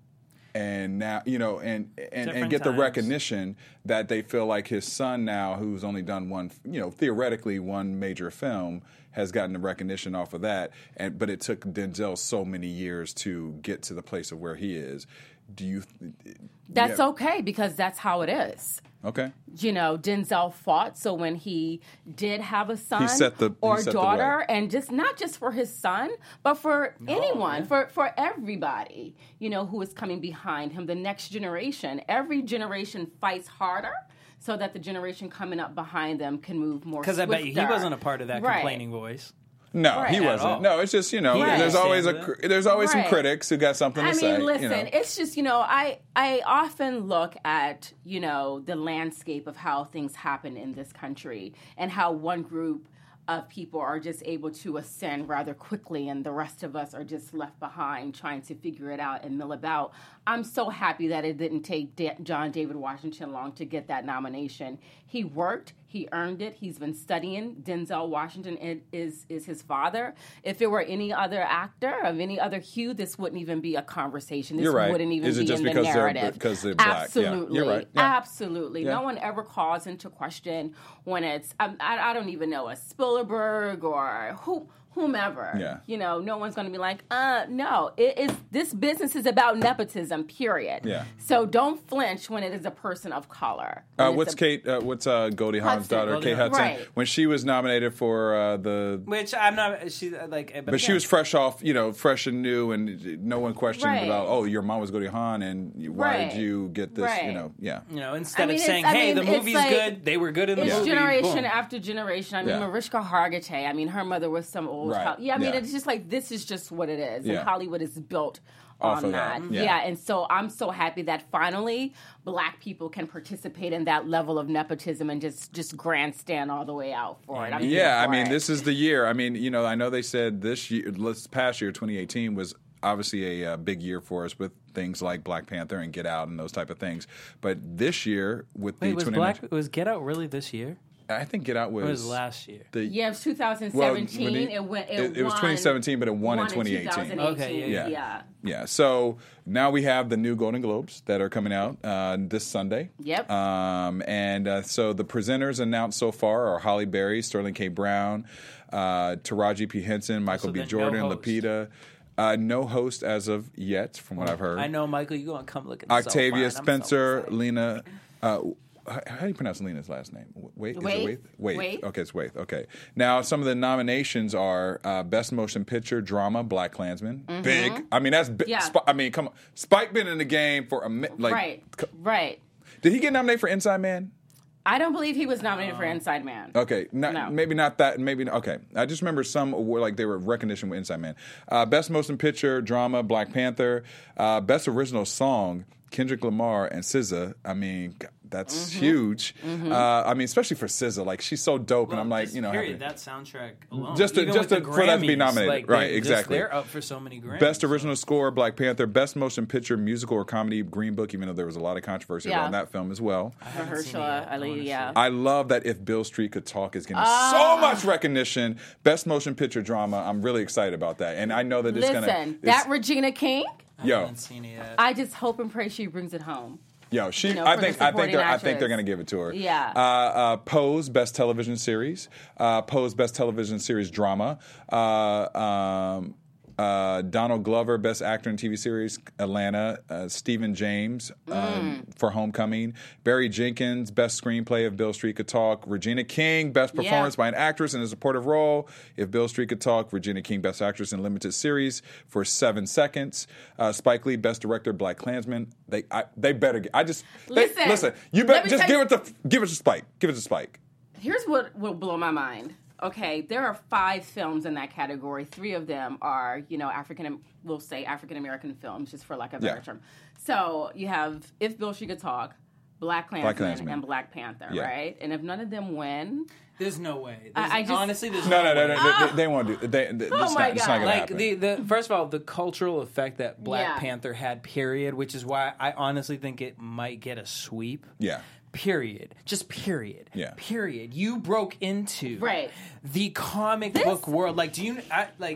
Speaker 1: and now you know, and and, and
Speaker 4: Different
Speaker 1: get the
Speaker 4: times.
Speaker 1: recognition that they feel like his son now, who's only done one, you know, theoretically one major film, has gotten the recognition off of that. And but it took Denzel so many years to get to the place of where he is. Do you?
Speaker 3: That's
Speaker 1: yeah.
Speaker 3: okay because that's how it is.
Speaker 1: Okay.
Speaker 3: You know, Denzel fought. So when he did have a son
Speaker 1: set the- he
Speaker 3: or
Speaker 1: set the
Speaker 3: daughter,
Speaker 1: way.
Speaker 3: and just not just for his son, but for anyone,
Speaker 4: yeah.
Speaker 3: for for everybody, you know, who is coming behind him, the next generation. Every generation fights harder so that the generation coming up behind them can move more.
Speaker 4: Because I bet you he
Speaker 3: swifter.
Speaker 4: wasn't a part of that
Speaker 3: Right.
Speaker 4: complaining voice.
Speaker 1: No,
Speaker 3: Right.
Speaker 1: he
Speaker 3: At
Speaker 1: wasn't.
Speaker 4: all.
Speaker 1: No, it's just you know,
Speaker 3: He
Speaker 1: there's always a
Speaker 4: understands
Speaker 1: cr- there's always some
Speaker 3: Right.
Speaker 1: critics who got something to
Speaker 3: I
Speaker 1: say.
Speaker 3: mean, listen,
Speaker 1: you know.
Speaker 3: it's just, you know, I I often look at, you know, the landscape of how things happen in this country and how one group of people are just able to ascend rather quickly and the rest of us are just left behind trying to figure it out and mill about. I'm so happy that it didn't take Da- John David Washington long to get that nomination. He worked. He earned it. He's been studying. Denzel Washington i- is is his father. If it were any other actor of any other hue, this wouldn't even be a conversation. This
Speaker 1: You're right.
Speaker 3: wouldn't even
Speaker 1: Is it
Speaker 3: be
Speaker 1: just
Speaker 3: in the
Speaker 1: because they're-
Speaker 3: narrative.
Speaker 1: because they're black? Yeah.
Speaker 3: Absolutely.
Speaker 1: You're right. Yeah.
Speaker 3: Absolutely.
Speaker 1: Yeah.
Speaker 3: No one ever calls into question when it's, I, I, I don't even know, a Spielberg or who. Whomever,
Speaker 1: Yeah.
Speaker 3: you know, no one's going to be like, uh, no, it is. This business is about nepotism, period.
Speaker 1: Yeah.
Speaker 3: So don't flinch when it is a person of color.
Speaker 1: Uh,
Speaker 3: When it's
Speaker 1: what's
Speaker 3: a-
Speaker 1: Kate? Uh, what's uh, Goldie Hawn's
Speaker 3: Hudson.
Speaker 1: daughter,
Speaker 4: Goldie
Speaker 1: Kate
Speaker 4: Hawn.
Speaker 1: Hudson?
Speaker 3: Right.
Speaker 1: When she was nominated for uh, the,
Speaker 4: Which I'm not. She like. But,
Speaker 1: but she
Speaker 4: again,
Speaker 1: was fresh off, you know, fresh and new, and no one questioned
Speaker 3: Right.
Speaker 1: about, oh, your mom was Goldie Hawn, and why
Speaker 3: Right.
Speaker 1: did you get this? You
Speaker 3: Right.
Speaker 1: know, yeah.
Speaker 4: You know, instead
Speaker 3: I mean,
Speaker 4: of
Speaker 3: it's-
Speaker 4: saying,
Speaker 3: I
Speaker 4: "Hey,
Speaker 3: mean,
Speaker 4: the
Speaker 3: it's
Speaker 4: movie's
Speaker 3: like-
Speaker 4: good," they were good in the
Speaker 3: It's
Speaker 4: movie.
Speaker 3: generation
Speaker 4: Boom.
Speaker 3: after generation. I mean,
Speaker 1: Yeah.
Speaker 3: Mariska Hargitay. I mean, her mother was some old.
Speaker 1: Right.
Speaker 3: Hol- yeah, I mean,
Speaker 1: Yeah.
Speaker 3: it's just like this is just what it is,
Speaker 1: Yeah.
Speaker 3: and Hollywood is built
Speaker 1: Off
Speaker 3: on
Speaker 1: of
Speaker 3: that.
Speaker 1: that. Yeah.
Speaker 3: Yeah. And so I'm so happy that finally Black people can participate in that level of nepotism and just just grandstand all the way out for it. I'm here
Speaker 1: Yeah, I
Speaker 3: for
Speaker 1: mean,
Speaker 3: it.
Speaker 1: this is the year. I mean, you know, I know they said this year, this past year, twenty eighteen, was obviously a uh, big year for us with things like Black Panther and Get Out and those type of things. But this year, with
Speaker 4: Wait,
Speaker 1: the
Speaker 4: was
Speaker 1: twenty
Speaker 4: Black was Get Out really this year?
Speaker 1: I think Get Out was,
Speaker 4: Or was it last year?
Speaker 1: the
Speaker 3: Yeah, it was twenty seventeen.
Speaker 1: Well, when he-
Speaker 3: it went. It,
Speaker 1: it- it was
Speaker 3: won-
Speaker 1: twenty seventeen, but it won in twenty eighteen.
Speaker 3: twenty eighteen.
Speaker 4: Okay,
Speaker 1: Yeah.
Speaker 4: yeah,
Speaker 3: yeah.
Speaker 1: Yeah, so now we have the new Golden Globes that are coming out uh, this Sunday.
Speaker 3: Yep.
Speaker 1: Um, and uh, so the presenters announced so far are Holly Berry, Sterling K. Brown, uh, Taraji P. Henson, Michael
Speaker 4: So
Speaker 1: B.
Speaker 4: then no
Speaker 1: Jordan,
Speaker 4: host.
Speaker 1: Lapita. Uh, no host as of yet, from what I've heard.
Speaker 4: I know, Michael. You gonna come looking so
Speaker 1: Octavia
Speaker 4: fine. I'm so
Speaker 1: Spencer,
Speaker 4: excited.
Speaker 1: Lena. Uh, how how do you pronounce Lena's last name? Wait, is
Speaker 3: Waith.
Speaker 1: it Waith? Waith.
Speaker 3: Waith.
Speaker 1: Okay, it's Waith. Okay. Now, some of the nominations are uh, Best Motion Picture, Drama, Black Klansman. Big. I mean, that's big.
Speaker 3: Yeah.
Speaker 1: Sp- I mean, come on. Spike been in the game for a minute. Like,
Speaker 3: right.
Speaker 1: c-
Speaker 3: Right.
Speaker 1: Did he get nominated for Inside Man?
Speaker 3: I don't believe he was nominated for Inside Man.
Speaker 1: Okay, not,
Speaker 3: No.
Speaker 1: maybe not that. Maybe okay. I just remember some award like they were recognition with Inside Man. Uh, Best Motion Picture, Drama, Black Panther. Uh, Best Original Song, Kendrick Lamar and S Z A. I mean, g- that's
Speaker 3: Mm-hmm.
Speaker 1: huge. Uh, I mean, especially for S Z A. Like she's so dope, and
Speaker 4: Well,
Speaker 1: I'm like,
Speaker 4: just
Speaker 1: you know,
Speaker 4: period.
Speaker 1: having-
Speaker 4: That soundtrack alone,
Speaker 1: Just to-
Speaker 4: Even
Speaker 1: just
Speaker 4: with
Speaker 1: to-
Speaker 4: the
Speaker 1: for that to be
Speaker 4: Grammys,
Speaker 1: nominated.
Speaker 4: like,
Speaker 1: Right,
Speaker 4: they're just-
Speaker 1: exactly.
Speaker 4: They're up for so many Grammys.
Speaker 1: Best Original Score, Black Panther. Best Motion Picture, Musical or Comedy, Green Book. Even though there was a lot of controversy
Speaker 3: Yeah.
Speaker 1: around that film as well.
Speaker 3: Mahershala Ali, yeah.
Speaker 1: I love that If Bill Street Could Talk is getting
Speaker 3: Ah.
Speaker 1: so much recognition. Best Motion Picture Drama. I'm really excited about that, and I know that it's
Speaker 3: Listen,
Speaker 1: gonna.
Speaker 3: that
Speaker 1: it's-
Speaker 3: Regina King,
Speaker 4: I
Speaker 1: Yo.
Speaker 4: haven't seen it yet.
Speaker 3: I just hope and pray she brings it home.
Speaker 1: Yo, she.
Speaker 3: you know,
Speaker 1: I
Speaker 3: for the
Speaker 1: think. I think.
Speaker 3: supporting
Speaker 1: They're, I think they're
Speaker 3: actress.
Speaker 1: going to give it to her.
Speaker 3: Yeah.
Speaker 1: Uh, uh, Pose Best Television Series. Uh, Pose Best Television Series Drama. Uh, um, uh, Donald Glover Best Actor in T V Series Atlanta. Uh, Stephen James um,
Speaker 3: Mm.
Speaker 1: for Homecoming. Barry Jenkins Best Screenplay If Bill Street Could Talk. Regina King Best
Speaker 3: Yeah.
Speaker 1: Performance by an Actress in a Supportive Role. If Bill Street Could Talk. Regina King Best Actress in Limited Series for Seven Seconds. Uh, Spike Lee Best Director Black Klansman. They I, they better get. I just they-
Speaker 3: Listen,
Speaker 1: listen. You
Speaker 3: let
Speaker 1: better
Speaker 3: me
Speaker 1: just
Speaker 3: tell
Speaker 1: give it to give it to Spike. Give it to Spike.
Speaker 3: Here's what will blow my mind. Okay, there are five films in that category. Three of them are, you know, African, we'll say African American films, just for lack of a better
Speaker 1: Yeah.
Speaker 3: term. So you have If Bill She Could Talk, Black Klansman,
Speaker 1: Klansman.
Speaker 3: and Black Panther,
Speaker 1: Yeah.
Speaker 3: right? And if none of them win,
Speaker 4: There's no way.
Speaker 3: I-
Speaker 4: There's-
Speaker 3: I just-
Speaker 4: honestly, there's
Speaker 1: No, no, no,
Speaker 4: way.
Speaker 1: no. They, they, they won't do. They, they,
Speaker 3: Oh
Speaker 1: it's
Speaker 3: my
Speaker 1: not, it's not
Speaker 3: God.
Speaker 1: gonna
Speaker 4: Like
Speaker 1: happen.
Speaker 4: the, the first of all, the cultural effect that Black
Speaker 3: Yeah.
Speaker 4: Panther had, period, which is why I honestly think it might get a sweep.
Speaker 1: Yeah.
Speaker 4: Period. Just period.
Speaker 1: Yeah.
Speaker 4: Period. You broke into
Speaker 3: Right.
Speaker 4: the comic
Speaker 3: This-
Speaker 4: book world. Like, do you I, like?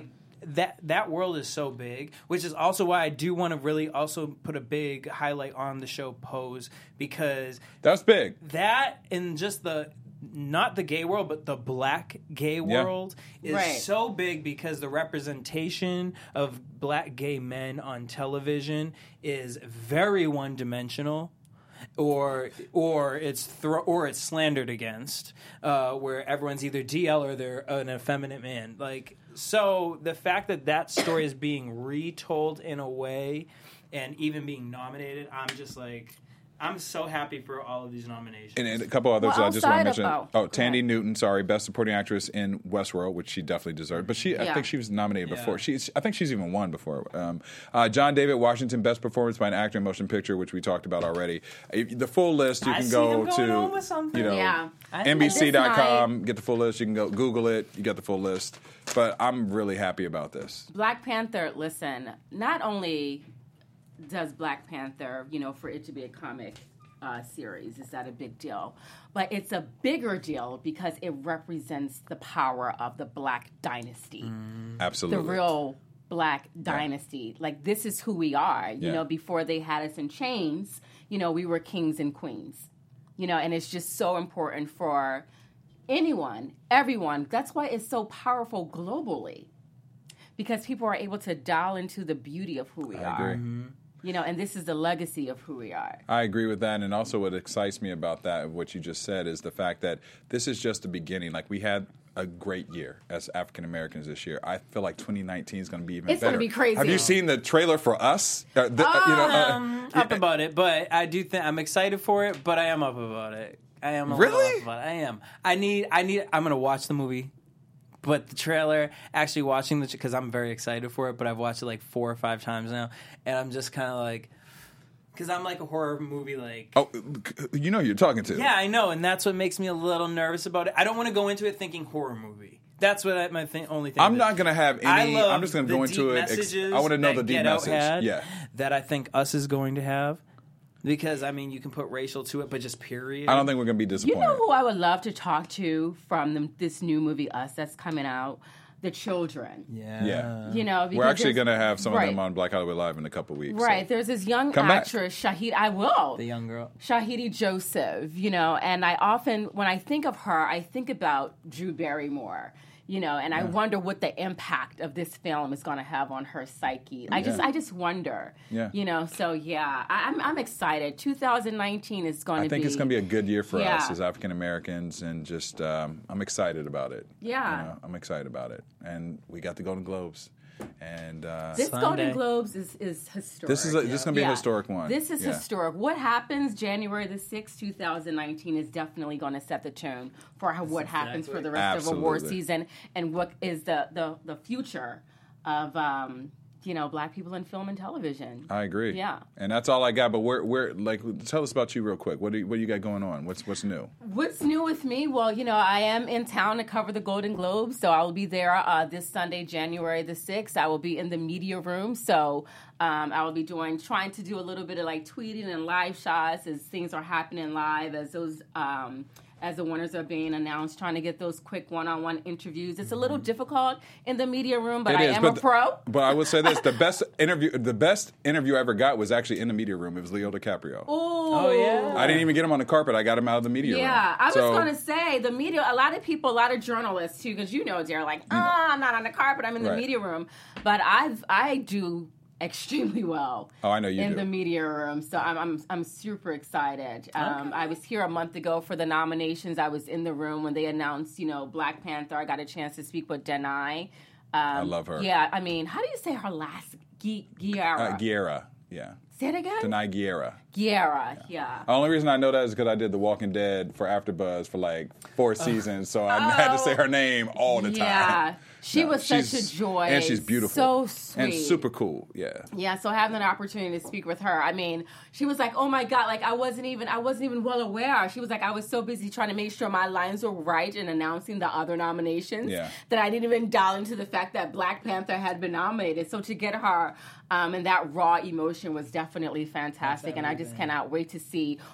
Speaker 4: that that world is so big, which is also why I do want to really also put a big highlight on the show Pose, because
Speaker 1: That's big.
Speaker 4: that and just the not the gay world, but the black gay world is
Speaker 3: Right.
Speaker 4: so big because the representation of black gay men on television is very one-dimensional. Or, or it's thro- or it's slandered against, uh, where everyone's either D L or they're an effeminate man. Like, so the fact that that story is being retold in a way, and even being nominated, I'm just like, I'm so happy for all of these nominations.
Speaker 1: And, and a couple others
Speaker 3: Well,
Speaker 1: I just want to
Speaker 3: outside
Speaker 1: mention.
Speaker 3: of-
Speaker 1: Oh,
Speaker 3: oh,
Speaker 1: Tandy
Speaker 3: go ahead.
Speaker 1: Newton, sorry, Best Supporting Actress in Westworld, which she definitely deserved. But she, I
Speaker 3: Yeah.
Speaker 1: think she was nominated
Speaker 4: Yeah.
Speaker 1: before. She's, I think she's even won before. Um, uh, John David Washington, Best Performance by an Actor in Motion Picture, which we talked about already. If- The full list, you
Speaker 4: I
Speaker 1: can
Speaker 4: see
Speaker 1: go
Speaker 4: him going on with
Speaker 1: to,
Speaker 4: something.
Speaker 1: you know,
Speaker 3: Yeah.
Speaker 4: I-
Speaker 1: N B C dot com,
Speaker 3: This
Speaker 1: get the full list. You can go Google it, you get the full list. But I'm really happy about this.
Speaker 3: Black Panther, listen, not only does Black Panther, you know, for it to be a comic uh, series, is that a big deal? But it's a bigger deal because it represents the power of the Black dynasty,
Speaker 1: Absolutely.
Speaker 3: the real Black dynasty. Like, this is who we are. You
Speaker 1: Yeah.
Speaker 3: know, before they had us in chains, you know, we were kings and queens. You know, and it's just so important for anyone, everyone. That's why it's so powerful globally. Because people are able to dial into the beauty of who we
Speaker 1: I
Speaker 3: are.
Speaker 1: agree.
Speaker 3: You know, and this is the legacy of who we are.
Speaker 1: I agree with that, and also what excites me about that, what you just said, is the fact that this is just the beginning. Like, we had a great year as African Americans this year. I feel like twenty nineteen is going to be even
Speaker 3: It's
Speaker 1: better.
Speaker 3: gonna be crazy.
Speaker 1: Have you seen the trailer for Us? Uh, the, uh, you know, uh,
Speaker 4: I'm up about it, but I do think I'm excited for it. But I am up about it. I am a little
Speaker 1: Really?
Speaker 4: up about it. I am. I need. I need. I'm gonna watch the movie, but the trailer. Actually, watching the because I'm very excited for it. But I've watched it like four or five times now, and I'm just kind of like, because I'm like a horror movie like.
Speaker 1: oh, you know who you're talking to.
Speaker 4: Yeah, I know, and that's what makes me a little nervous about it. I don't want to go into it thinking horror movie. That's what I, my th- only thing.
Speaker 1: I'm
Speaker 4: that-
Speaker 1: not going to have
Speaker 4: I
Speaker 1: any.
Speaker 4: love
Speaker 1: I'm just going to
Speaker 4: the
Speaker 1: go into
Speaker 4: deep
Speaker 1: it. Ex-
Speaker 4: messages
Speaker 1: I want to know
Speaker 4: that
Speaker 1: the deep
Speaker 4: Get Out
Speaker 1: message.
Speaker 4: had
Speaker 1: Yeah.
Speaker 4: that I think Us is going to have, because I mean you can put racial to it, but just period.
Speaker 1: I don't think we're going to be
Speaker 3: You
Speaker 1: disappointed.
Speaker 3: know who I would love to talk to from the, this new movie, Us, that's coming out? The children.
Speaker 4: Yeah.
Speaker 1: Yeah.
Speaker 3: You know, because
Speaker 1: We're actually
Speaker 3: there's-
Speaker 1: going to have some
Speaker 3: right.
Speaker 1: of them on Black Hollywood Live in a couple weeks. so.
Speaker 3: Right. There's this young
Speaker 1: Come back.
Speaker 3: actress, Shahid. I will.
Speaker 4: The young girl.
Speaker 3: Shahidi Joseph, you know, and I often, when I think of her, I think about Drew Barrymore, you know, and I wonder what the impact of this film is going to have on her psyche. I just,
Speaker 1: Yeah.
Speaker 3: I just wonder,
Speaker 1: Yeah.
Speaker 3: you know. So yeah, I, I'm, I'm excited. two thousand nineteen is going
Speaker 1: I
Speaker 3: to be.
Speaker 1: think it's going to be a good year for
Speaker 3: Yeah.
Speaker 1: us as African Americans, and just um, I'm excited about it.
Speaker 3: Yeah.
Speaker 1: You know, I'm excited about it, and we got the Golden Globes, and uh,
Speaker 3: This
Speaker 4: Sunday.
Speaker 3: Golden Globes is, is historic.
Speaker 1: this is a, this is going to be
Speaker 3: Yeah.
Speaker 1: a historic one.
Speaker 3: This is
Speaker 1: Yeah.
Speaker 3: historic. What happens January the sixth, two thousand nineteen is definitely going to set the tone for how, what happens for the rest of award
Speaker 1: Absolutely.
Speaker 3: season and what is the, the, the future of, um, you know, Black people in film and television.
Speaker 1: I agree.
Speaker 3: Yeah.
Speaker 1: and that's all I got. But where, where, like, tell us about you real quick. What do you, what do you got going on? What's what's new?
Speaker 3: What's new with me? Well, you know, I am in town to cover the Golden Globes, so I will be there uh, this Sunday, January the sixth. I will be in the media room, so um, I will be doing, trying to do a little bit of like tweeting and live shots as things are happening live, as those, um, as the winners are being announced, trying to get those quick one-on-one interviews. It's a little difficult in the media room, but
Speaker 1: It
Speaker 3: I
Speaker 1: is,
Speaker 3: am
Speaker 1: but
Speaker 3: a pro.
Speaker 1: But I would say this: the best interview, the best interview I ever got was actually in the media room. It was Leo DiCaprio.
Speaker 3: Oh,
Speaker 4: yeah.
Speaker 1: I didn't even get him on the carpet. I got him out of the media room.
Speaker 3: Yeah, I was
Speaker 1: So-
Speaker 3: going to say the media. A lot of people, a lot of journalists too, because you know they're like, ah, I'm not on the carpet. I'm in the
Speaker 1: Right.
Speaker 3: media room. But I've I do extremely well.
Speaker 1: Oh, I know you
Speaker 3: in
Speaker 1: do.
Speaker 3: the media room. So I'm I'm I'm super excited. Um, I was here a month ago for the nominations. I was in the room when they announced, you know, Black Panther. I got a chance to speak with Denai. Um, I
Speaker 1: love her.
Speaker 3: Yeah, I mean, how do you say her last? Gi- Giara.
Speaker 1: Uh, Guerra, yeah.
Speaker 3: Say it again.
Speaker 1: Denai Guerra.
Speaker 3: Giara. Yeah.
Speaker 1: The only reason I know that is because I did The Walking Dead for AfterBuzz for like four seasons, so I had to say her name all the time.
Speaker 3: Yeah, she
Speaker 1: No,
Speaker 3: was such
Speaker 1: she's-
Speaker 3: a joy,
Speaker 1: and she's beautiful,
Speaker 3: so sweet,
Speaker 1: and super cool. Yeah,
Speaker 3: Yeah, so having an opportunity to speak with her, I mean, she was like, "Oh my God!" Like I wasn't even, I wasn't even well aware. She was like, "I was so busy trying to make sure my lines were right and announcing the other nominations
Speaker 1: Yeah.
Speaker 3: that I didn't even dial into the fact that Black Panther had been nominated." So to get her um, and that raw emotion was definitely fantastic, and I just cannot wait to see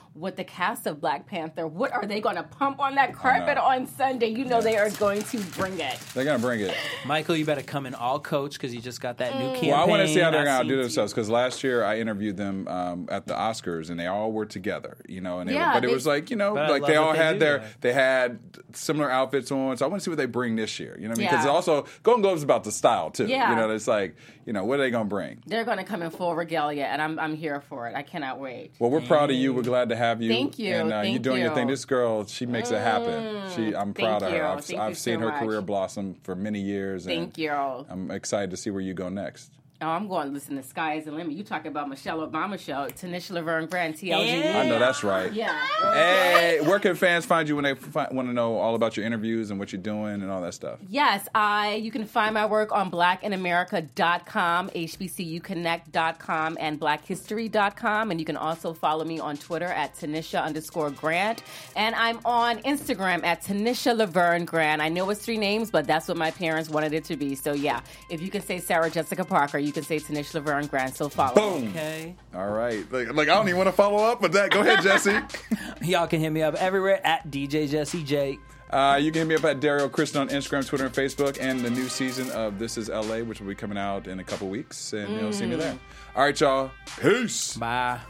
Speaker 3: with the cast of Black Panther. What are they going to pump on that carpet on Sunday? You know yeah. they are going to bring it.
Speaker 1: They're going to bring it.
Speaker 4: Michael, you better come in all coach because you just got that new campaign.
Speaker 1: Well, I want to see how they're going to do themselves because last year I interviewed them um, at the Oscars and they all were together, you know. And they
Speaker 3: yeah,
Speaker 1: were, but
Speaker 3: they,
Speaker 1: it was like, you know, like they all they had their, that. they had similar outfits on. So I want to see what they bring this year. You know what I mean? Because yeah. also Golden Globes is about the style too.
Speaker 3: Yeah.
Speaker 1: You know, it's like, you know, what are they going to bring?
Speaker 3: They're going to come in full regalia, and I'm I'm here for it. I cannot wait.
Speaker 1: Well, we're proud of you. We're glad to have you.
Speaker 3: Thank you.
Speaker 1: And uh,
Speaker 3: Thank
Speaker 1: you're doing
Speaker 3: you.
Speaker 1: your thing. This girl, she makes it happen. She, I'm proud
Speaker 3: Thank
Speaker 1: of her.
Speaker 3: you.
Speaker 1: I've,
Speaker 3: Thank
Speaker 1: I've
Speaker 3: you
Speaker 1: seen
Speaker 3: so
Speaker 1: her
Speaker 3: much.
Speaker 1: career blossom for many years. And
Speaker 3: Thank you.
Speaker 1: I'm excited to see where you go next.
Speaker 3: Oh, I'm going to listen to Sky is the Limit. You talk about Michelle Obama show, Tanisha Laverne Grant, T L G.
Speaker 1: Yeah. I know that's right.
Speaker 3: Yeah.
Speaker 1: Hey, where can fans find you when they fi- want to know all about your interviews and what you're doing and all that stuff?
Speaker 3: Yes, I. You can find my work on black in america dot com, H B C U connect dot com, and black history dot com. And you can also follow me on Twitter at Tanisha underscore Grant. And I'm on Instagram at Tanisha Laverne Grant. I know it's three names, but that's what my parents wanted it to be. So, yeah, if you can say Sarah Jessica Parker, you can say Tanisha Laverne Grant, so follow.
Speaker 1: Boom.
Speaker 4: Okay.
Speaker 1: All right. Like, like I don't even want to follow up with that. Go ahead, Jesse.
Speaker 4: Y'all can hit me up everywhere at D J Jesse J.
Speaker 1: Uh, you can hit me up at Dario Kristen on Instagram, Twitter, and Facebook, and the new season of This Is L A, which will be coming out in a couple weeks, and mm. you'll see me there. All right, y'all. Peace.
Speaker 4: Bye.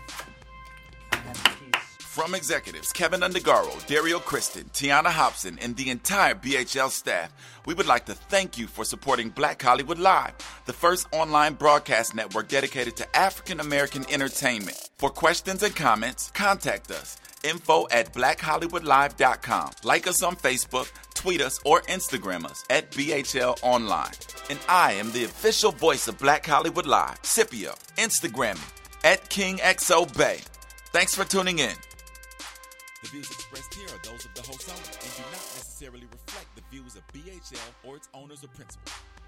Speaker 5: From executives Kevin Undergaro, Dario Kristen, Tiana Hobson, and the entire B H L staff, we would like to thank you for supporting Black Hollywood Live, the first online broadcast network dedicated to African American entertainment. For questions and comments, contact us. Info at black hollywood live dot com. Like us on Facebook, tweet us, or Instagram us at B H L Online. And I am the official voice of Black Hollywood Live, Scipio. Instagram me at King X O Bay. Thanks for tuning in. The views expressed here are those of the host only and do not necessarily reflect the views of B H L or its owners or principals.